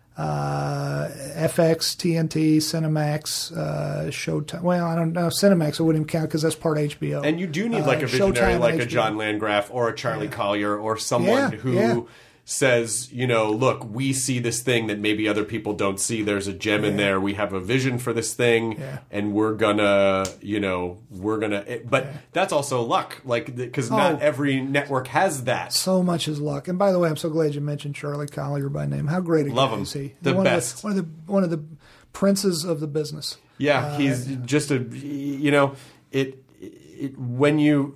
Uh, F X, T N T, Cinemax, uh, Showtime. Well, I don't know. Cinemax I wouldn't even count because that's part of H B O. And you do need like uh, a visionary Showtime like a H B O. John Landgraf or a Charlie Yeah. Collier or someone Yeah, who yeah. says, you know, look, we see this thing that maybe other people don't see. There's a gem in Yeah. there. We have a vision for this thing, Yeah. and we're gonna, you know, we're gonna. It, but Yeah. that's also luck, like because Oh. not every network has that. So much is luck. And by the way, I'm so glad you mentioned Charlie Collier by name. How great a Love guy him. is he? The one best. Of the, one of the one of the princes of the business. Yeah, Uh, he's just a, you know, it, it when you,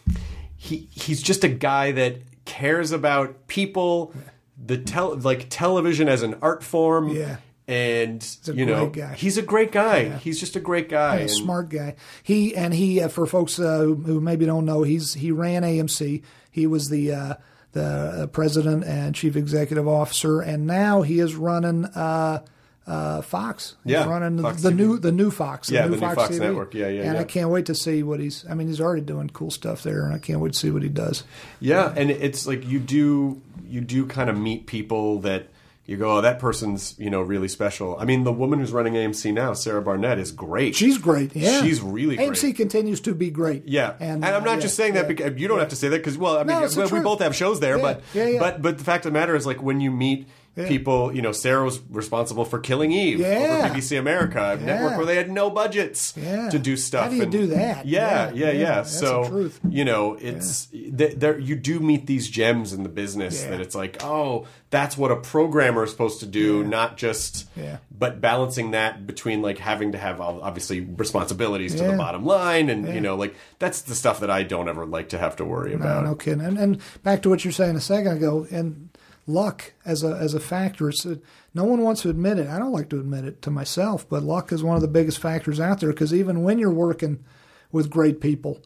he he's just a guy that cares about people, the tel like television as an art form. Yeah. And a you know, great guy. he's a great guy. Yeah. He's just a great guy. A and- smart guy. He and he uh, for folks uh, who, who maybe don't know, he's he ran A M C. He was the uh, the uh, president and chief executive officer, and now he is running uh, uh, Fox. He's Yeah, running Fox the T V. new the new Fox. Yeah, new the new Fox T V. network. Yeah, yeah, And yeah. I can't wait to see what he's. I mean, he's already doing cool stuff there, and I can't wait to see what he does. Yeah, and it's like you do you do kind of meet people that you go, oh, that person's, you know, really special. I mean, the woman who's running A M C now, Sarah Barnett, is great. She's great. Yeah, She's really great. A M C continues to be great. Yeah, and, I'm uh, not yeah, just saying that yeah. because you don't have to say that because, well, I mean, No, it's the well, we truth. both have shows there, Yeah, but yeah, yeah. but but the fact of the matter is, like, when you meet Yeah. people, you know, Sarah was responsible for Killing Eve Yeah. over B B C America, a Yeah. network where they had no budgets Yeah. to do stuff. How do you and- do that? Yeah, Yeah, yeah, yeah. yeah, that's the so truth. you know, it's th- there. You do meet these gems in the business Yeah. that it's like, oh, that's what a programmer is supposed to do, Yeah. not just. Yeah. But balancing that between like having to have all- obviously responsibilities to the Yeah. bottom line, and Yeah. you know, like that's the stuff that I don't ever like to have to worry No, about. no kidding. And, and back to what you're saying a second ago, and luck as a as a factor. It's a, no one wants to admit it. I don't like to admit it to myself, but luck is one of the biggest factors out there. Because even when you're working with great people,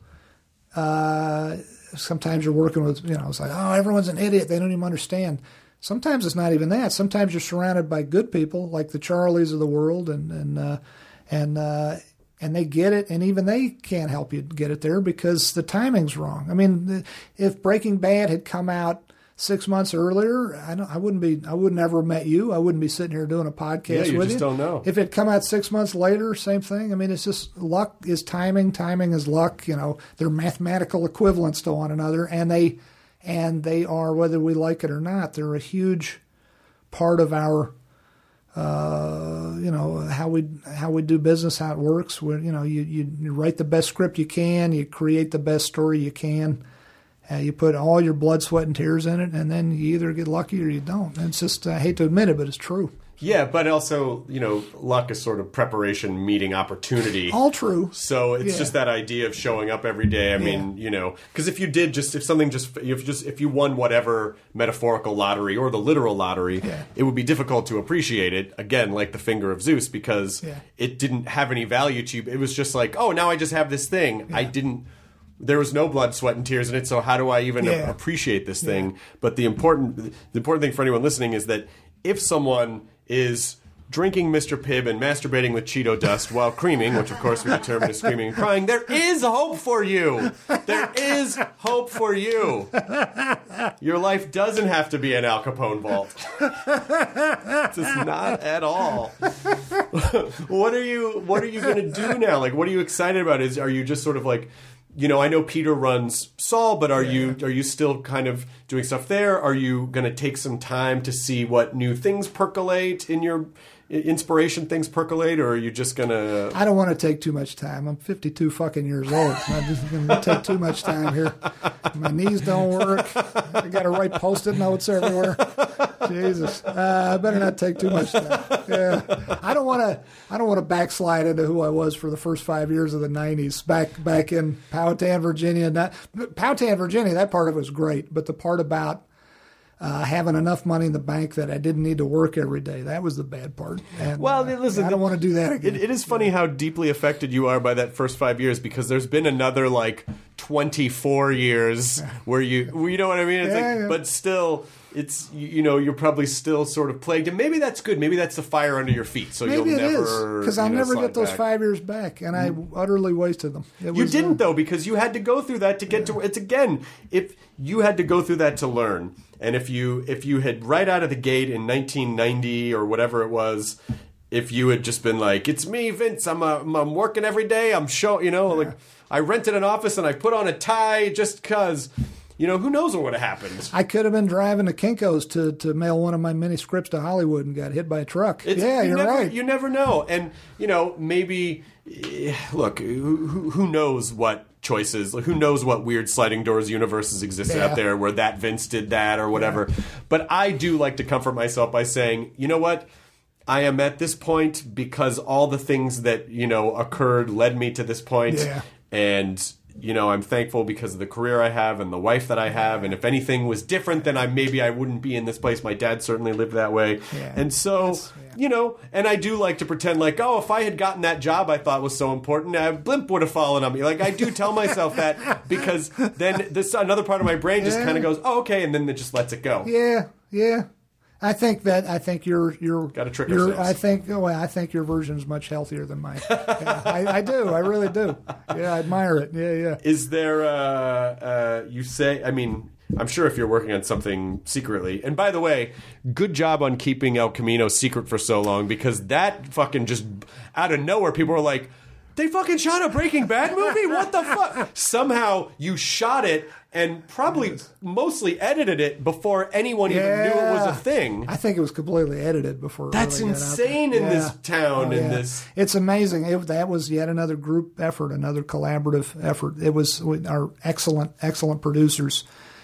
uh, sometimes you're working with, you know, it's like, oh, everyone's an idiot. They don't even understand. Sometimes it's not even that. Sometimes you're surrounded by good people, like the Charlies of the world, and and uh, and uh, and they get it, and even they can't help you get it there because the timing's wrong. I mean, the, if Breaking Bad had come out six months earlier, I don't, I wouldn't be, I wouldn't ever met you. I wouldn't be sitting here doing a podcast Yeah, you with just you. don't know. If it come out six months later, same thing. I mean, it's just luck is timing, timing is luck. You know, they're mathematical equivalents to one another, and they, and they are, whether we like it or not, they're a huge part of our, uh, you know, how we how we do business, how it works. Where you know, you, you you write the best script you can, you create the best story you can. Uh, you put all your blood, sweat, and tears in it, and then you either get lucky or you don't. And it's just, I hate to admit it, but it's true. Yeah, but also, you know, luck is sort of preparation meeting opportunity. All true. So it's Yeah. just that idea of showing up every day. I mean, you know, because if you did just if something just if just if you won whatever metaphorical lottery or the literal lottery, Yeah. it would be difficult to appreciate it. Again, like the finger of Zeus, because Yeah. it didn't have any value to you. It was just like, oh, now I just have this thing. I didn't. There was no blood, sweat, and tears in it. So how do I even Yeah. appreciate this thing? But the important the important thing for anyone listening is that if someone is drinking Mister Pibb and masturbating with Cheeto dust while creaming, which of course we determine is screaming and crying, there is hope for you. There is hope for you. Your life doesn't have to be an Al Capone vault. Just not at all. what are you What are you going to do now? Like, what are you excited about? Is are you just sort of like you know, I know Peter runs Saul, but are you are you still kind of doing stuff there? Are you going to take some time to see what new things percolate in your inspiration, things percolate, or are you just going to... I don't want to take too much time. I'm fifty-two fucking years old. I'm just going to take too much time here. My knees don't work. I got to write Post-it notes everywhere. Jesus. Uh, I better not take too much time. Yeah. I don't want to I don't want to backslide into who I was for the first five years of the nineties. Back back in Powhatan, Virginia. Not, Powhatan, Virginia, that part of it was great, but the part about Uh, having enough money in the bank that I didn't need to work every day. That was the bad part. And, well, uh, listen, I don't want to do that again. It, it is funny yeah. how deeply affected you are by that first five years because there's been another like twenty-four years where you, you know what I mean? It's yeah, like, yeah. But still, it's, you know, you're probably still sort of plagued. And maybe that's good. Maybe that's the fire under your feet. So maybe you'll it never. Because I'll you know, never get those back. five years back. And I mm. utterly wasted them. It you was, didn't, uh, though, because you had to go through that to get yeah. to. It's again, if you had to go through that to learn. And if you if you had right out of the gate in nineteen ninety or whatever it was, if you had just been like, "It's me, Vince. I'm a, I'm working every day. I'm show, you know, yeah. like I rented an office and I put on a tie just because." You know, who knows what would have happened? I could have been driving to Kinko's to, to mail one of my mini scripts to Hollywood and got hit by a truck. It's, yeah, you you're never, right. You never know. And, you know, maybe, look, who, who knows what choices, like, who knows what weird sliding doors universes exist yeah. out there where that Vince did that or whatever. Yeah. But I do like to comfort myself by saying, you know what? I am at this point because all the things that, you know, occurred led me to this point. Yeah. And... You know, I'm thankful because of the career I have and the wife that I have. And if anything was different, then I maybe I wouldn't be in this place. My dad certainly lived that way. Yeah, and so, yeah. you know, and I do like to pretend like, oh, if I had gotten that job I thought was so important, a blimp would have fallen on me. Like, I do tell myself that because then this another part of my brain just yeah. kind of goes, oh, okay, and then it just lets it go. Yeah, yeah. I think that I think your your got to trick your, ourselves. I think oh, I think your version is much healthier than mine. Yeah, I, I do. I really do. Yeah, I admire it. Yeah, yeah. Is there? Uh, uh, you say? I mean, I'm sure if you're working on something secretly. And by the way, good job on keeping El Camino secret for so long because that fucking just out of nowhere, people were like, they fucking shot a Breaking Bad movie? What the fuck? Somehow you shot it and probably mostly edited it before anyone yeah. even knew it was a thing. I think it was completely edited before. It That's really insane got out in there. this yeah. town. Oh, in yeah. this, it's amazing. It, that was yet another group effort, another collaborative effort. It was with our excellent, excellent producers.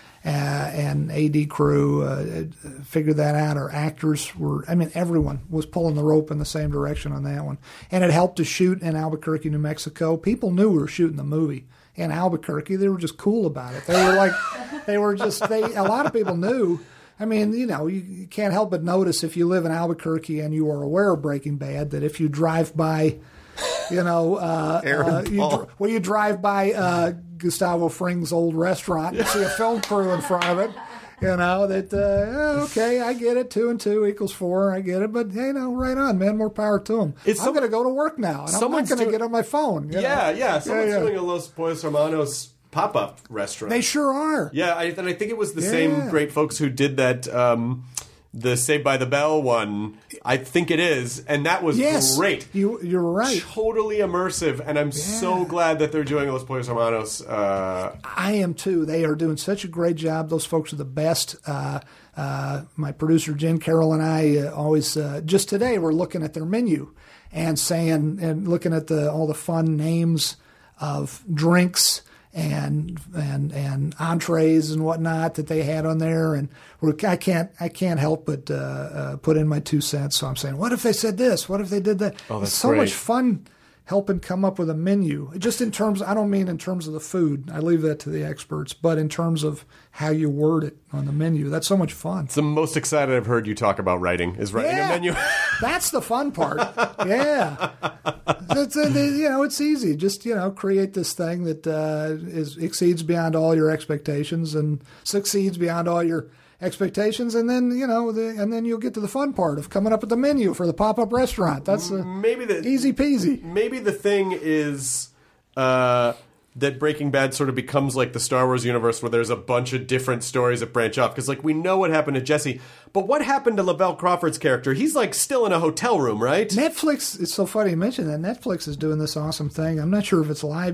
Uh, and A D crew uh, figured that out. Our actors were, I mean, everyone was pulling the rope in the same direction on that one. And it helped to shoot in Albuquerque, New Mexico. People knew we were shooting the movie in Albuquerque. They were just cool about it. They were like, they were just, they. a lot of people knew. I mean, you know, you, you can't help but notice if you live in Albuquerque and you are aware of Breaking Bad that if you drive by, you know, uh, uh, you, well, you drive by uh, Gustavo Fring's old restaurant and see a film crew in front of it, you know, that, uh, okay, I get it, two and two equals four, I get it, but, you know, right on, man, more power to them. I'm some, going to go to work now, and I'm not going to get on my phone. You yeah, know? yeah, someone's yeah, yeah. doing a Los Pollos Hermanos pop-up restaurant. They sure are. Yeah, I, and I think it was the yeah. same great folks who did that, um, the Saved by the Bell one. I think it is, and that was yes, great. You, you're right. Totally immersive, and I'm yeah. so glad that they're doing Los Pollos Hermanos. Uh, I am too. They are doing such a great job. Those folks are the best. Uh, uh, my producer Jen Carroll and I uh, always uh, just today we're looking at their menu and saying and looking at the all the fun names of drinks and and and entrees and whatnot that they had on there, and we're, I can't I can't help but uh, uh, put in my two cents. So I'm saying, what if they said this? What if they did that? Oh, that's it's so great. much fun helping come up with a menu. Just in terms, I don't mean in terms of the food. I leave that to the experts, but in terms of how you word it on the menu. That's so much fun. It's the most excited I've heard you talk about writing is writing yeah, a menu. That's the fun part. Yeah, it's, uh, you know, it's easy. Just you know, create this thing that uh, is exceeds beyond all your expectations and succeeds beyond all your expectations, and then you know, the, and then you'll get to the fun part of coming up with the menu for the pop-up restaurant. That's uh, maybe the easy peasy. Maybe the thing is uh, that Breaking Bad sort of becomes like the Star Wars universe, where there's a bunch of different stories that branch off. Because like we know what happened to Jesse, but what happened to Lavelle Crawford's character? He's like still in a hotel room, right? Netflix. It's so funny you mentioned that. Netflix is doing this awesome thing. I'm not sure if it's live yet.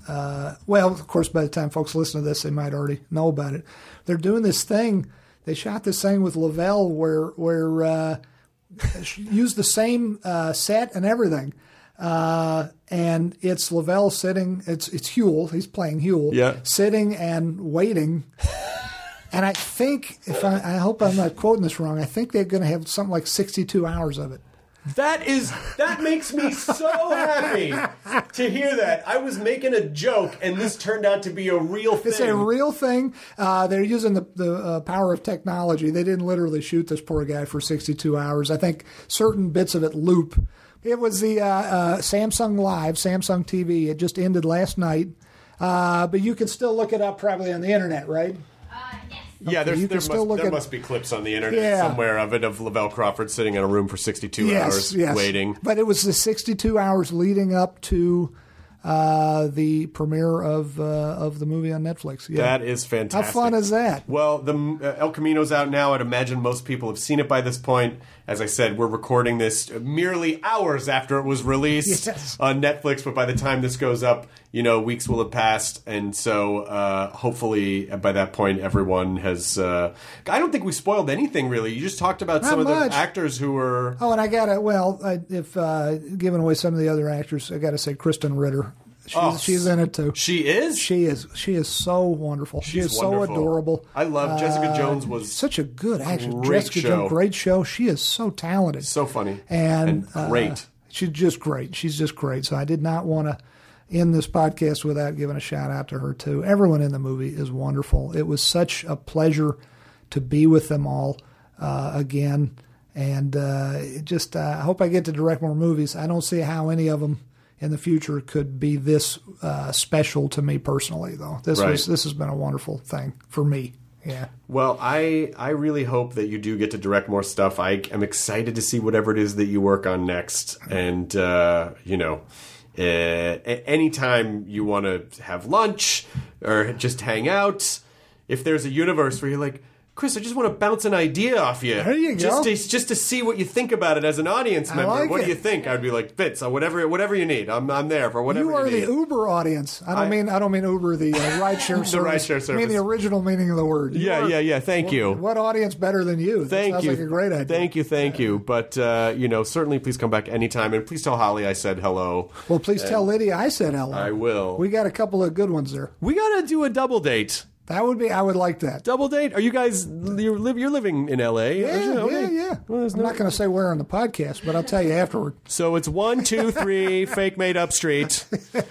uh, well, of course, by the time folks listen to this, they might already know about it. They're doing this thing. They shot this thing with Lavelle where where uh, used the same uh, set and everything. Uh, and it's Lavelle sitting, it's it's Huel, he's playing Huel, Yeah. sitting and waiting. And I think, if I, I hope I'm not quoting this wrong, I think they're going to have something like sixty-two hours of it. That is that makes me so happy to hear that. I was making a joke, and this turned out to be a real thing. It's a real thing. Uh, they're using the, the uh, power of technology. They didn't literally shoot this poor guy for sixty-two hours. I think certain bits of it loop. It was the uh, uh, Samsung Live, Samsung T V. It just ended last night. Uh, but you can still look it up probably on the internet, right? Yeah, Okay, there's, you can there, still must, look there at- must be clips on the internet Yeah. somewhere of it of Lavelle Crawford sitting in a room for sixty-two hours waiting. But it was the sixty-two hours leading up to uh, the premiere of uh, of the movie on Netflix. Yeah. That is fantastic. How fun is that? Well, the uh, El Camino's out now. I'd imagine most people have seen it by this point. As I said, we're recording this merely hours after it was released Yes. on Netflix. But by the time this goes up, you know, weeks will have passed, and so uh, hopefully by that point, everyone has. Uh, I don't think we spoiled anything really. You just talked about Not some of much. the actors who were. Oh, and I got to, well, I, if uh, giving away some of the other actors, I got to say Kristen Ritter. She's, Oh, she's in it too. She is. She is. She is so wonderful. she She's is so wonderful. adorable. I love Jessica Uh, Jones was such a good actress. great Jessica show. Jones, great show. She is so talented. so funny and, and uh, great. she's just great. She's just great. So I did not want to end this podcast without giving a shout out to her too. Everyone in the movie is wonderful. It was such a pleasure to be with them all uh, again. And uh, it just, uh, I hope I get to direct more movies. I don't see how any of them in the future could be this uh, special to me personally, though. This Right. was this has been a wonderful thing for me. Yeah. Well, I I really hope that you do get to direct more stuff. I am excited to see whatever it is that you work on next. And, uh, you know, uh, a- anytime you want to have lunch or just hang out, if there's a universe where you're like, Chris, I just want to bounce an idea off you. There you just go. To, just to see what you think about it as an audience I member. like what it. do you think? I'd be like, Fitz, uh, whatever whatever you need. I'm I'm there for whatever You are need. the Uber audience. I don't I- mean I don't mean Uber the uh, rideshare service. rideshare I mean service. the original meaning of the word. You Yeah, are- yeah, yeah. Thank you. What audience better than you? That Thank sounds you. like a great idea. Thank you, thank you. But, uh, you know, certainly please come back anytime. And please tell Holly I said hello. Well, please tell Lydia I said hello. I will. We got a couple of good ones there. We got to do a double date. That would be. I would like that. Double date? Are you guys, you're, live, you're living in L A? Yeah, Are you? yeah, Okay. yeah. Well, there's I'm no- not going to say where on the podcast, but I'll tell you afterward. So it's one, two, three, fake made up street,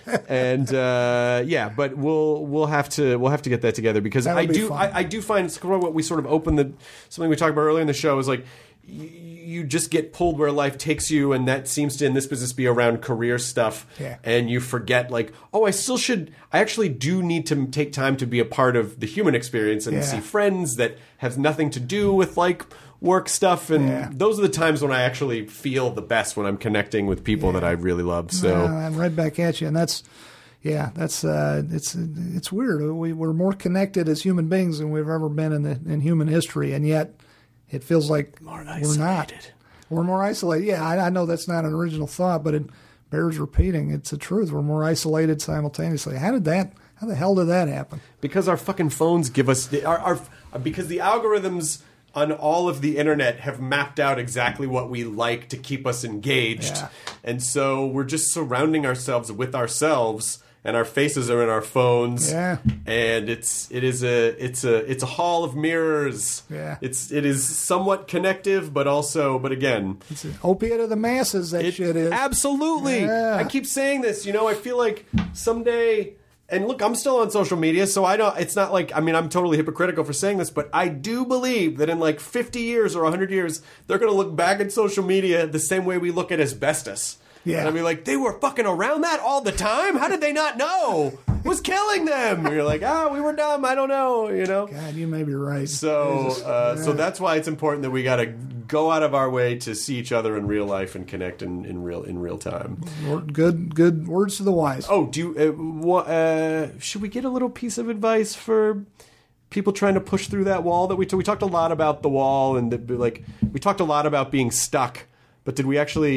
and uh, yeah. But we'll we'll have to we'll have to get that together because That would I be do fun. I, I do find it's kind of what we sort of opened the something we talked about earlier in the show is like you, you just get pulled where life takes you, and that seems to in this business be around career stuff, Yeah. and you forget like oh I still should I actually do need to take time to be a part of the human experience and Yeah. see friends that have nothing to do with like work stuff, and Yeah. those are the times when I actually feel the best when I'm connecting with people that I really love. So Uh, I'm right back at you, and that's yeah, that's uh, it's it's weird. We we're more connected as human beings than we've ever been in the in human history, and yet it feels like we're not. isolated. We're more isolated. Yeah, I, I know that's not an original thought, but it bears repeating. It's the truth. We're more isolated simultaneously. How did that? How the hell did that happen? because our fucking phones give us the, our, our because the algorithms on all of the internet have mapped out exactly what we like to keep us engaged, Yeah. and so we're just surrounding ourselves with ourselves. And our faces are in our phones, Yeah. and it's it is a it's a it's a hall of mirrors. Yeah. It's it is somewhat connective, but also, but again, It's an opiate of the masses. That It- shit is. Absolutely. Yeah. I keep saying this. You know, I feel like someday. And look, I'm still on social media, so I don't. It's not like I mean, I'm totally hypocritical for saying this, but I do believe that in like fifty years or one hundred years, they're going to look back at social media the same way we look at asbestos. Yeah. And I'll be like, they were fucking around that all the time. How did they not know? It was killing them. And you're like, ah, we were dumb. I don't know. You know. God, you may be right. So, Jesus. uh, so Yeah. that's why it's important that we got to go out of our way to see each other in real life and connect in, in real in real time. good. Good words to the wise. Oh, do you, uh, wha- uh, should we get a little piece of advice for people trying to push through that wall that we t- we talked a lot about the wall and the, like we talked a lot about being stuck, but did we actually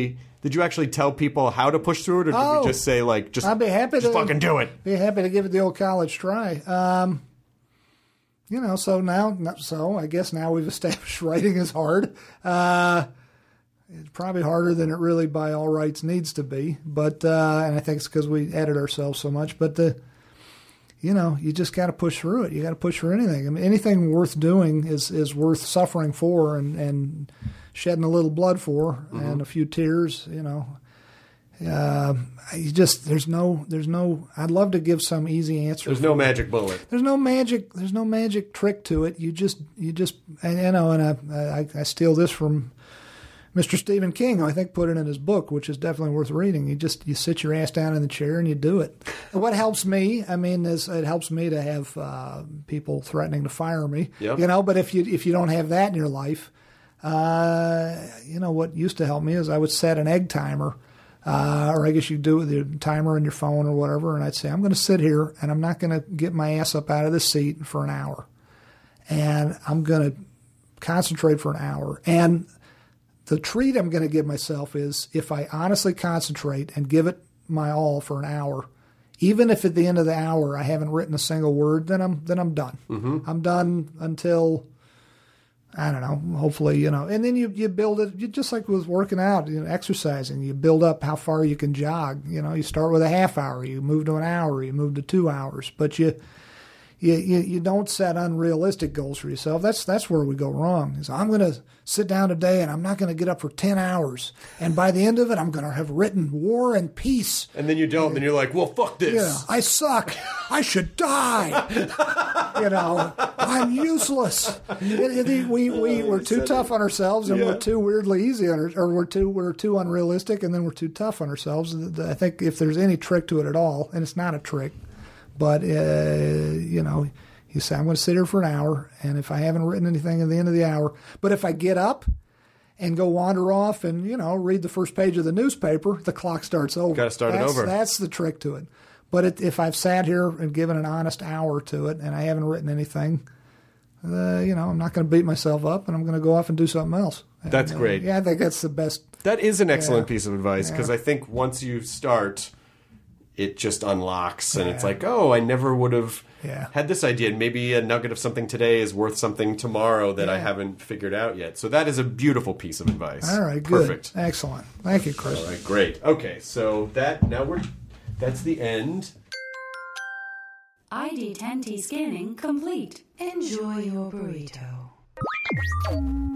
Did you actually tell people how to push through it, or did Oh, we just say, like, just, I'd be happy just to fucking do it? Be happy to give it the old college try. Um, you know, so now, so I guess now we've established writing is hard. Uh, it's probably harder than it really, by all rights, needs to be. But uh, and I think it's because we edit ourselves so much. But the, you know, you just got to push through it. You got to push through anything. I mean, anything worth doing is is worth suffering for and and shedding a little blood for, mm-hmm. and a few tears. You know. Uh, you just there's no there's no I'd love to give some easy answer. There's no magic bullet. There's no magic. There's no magic trick to it. You just you just and, you know, and I, I I steal this from Mister Stephen King, who I think put it in his book, which is definitely worth reading. You just you sit your ass down in the chair and you do it. And what helps me, I mean, is it helps me to have uh, people threatening to fire me. Yep. You know, but if you if you don't have that in your life, uh, you know what used to help me is I would set an egg timer. Uh, or I guess you do it with your timer on your phone or whatever, and I'd say, I'm going to sit here and I'm not going to get my ass up out of the seat for an hour. And I'm going to concentrate for an hour. And the treat I'm going to give myself is if I honestly concentrate and give it my all for an hour, even if at the end of the hour I haven't written a single word, then I'm then I'm done. Mm-hmm. I'm done until... I don't know, hopefully, you know, and then you, you build it, you, just like with working out, you know, exercising, you build up how far you can jog. You know, you start with a half hour, you move to an hour, you move to two hours, but you you you, you don't set unrealistic goals for yourself. That's that's where we go wrong. Is I'm going to sit down today and I'm not going to get up for ten hours. And by the end of it, I'm going to have written War and Peace. And then you don't, and then you're like, well, fuck this. Yeah, I suck. I should die. You know, I'm useless. It, it, we we we're too tough on ourselves, and yeah. we're too weirdly easy on our, or we're too we're too unrealistic, and then we're too tough on ourselves. I think if there's any trick to it at all, and it's not a trick, but uh, you know, you say I'm going to sit here for an hour, and if I haven't written anything at the end of the hour, but if I get up and go wander off and, you know, read the first page of the newspaper, the clock starts over. Got to start that's, it over. That's the trick to it. But it, if I've sat here and given an honest hour to it and I haven't written anything, uh, you know, I'm not going to beat myself up, and I'm going to go off and do something else. That's and, uh, great. Yeah, I think that's the best. That is an excellent Yeah. piece of advice, because Yeah. I think once you start, it just unlocks, and Yeah. it's like, oh, I never would have Yeah. had this idea, and maybe a nugget of something today is worth something tomorrow that I Yeah. haven't figured out yet. So that is a beautiful piece of advice. All right, good. Perfect. Excellent. Thank you, Chris. All right, great. Okay, so that now we're that's the end. I D ten T scanning complete. Enjoy your burrito.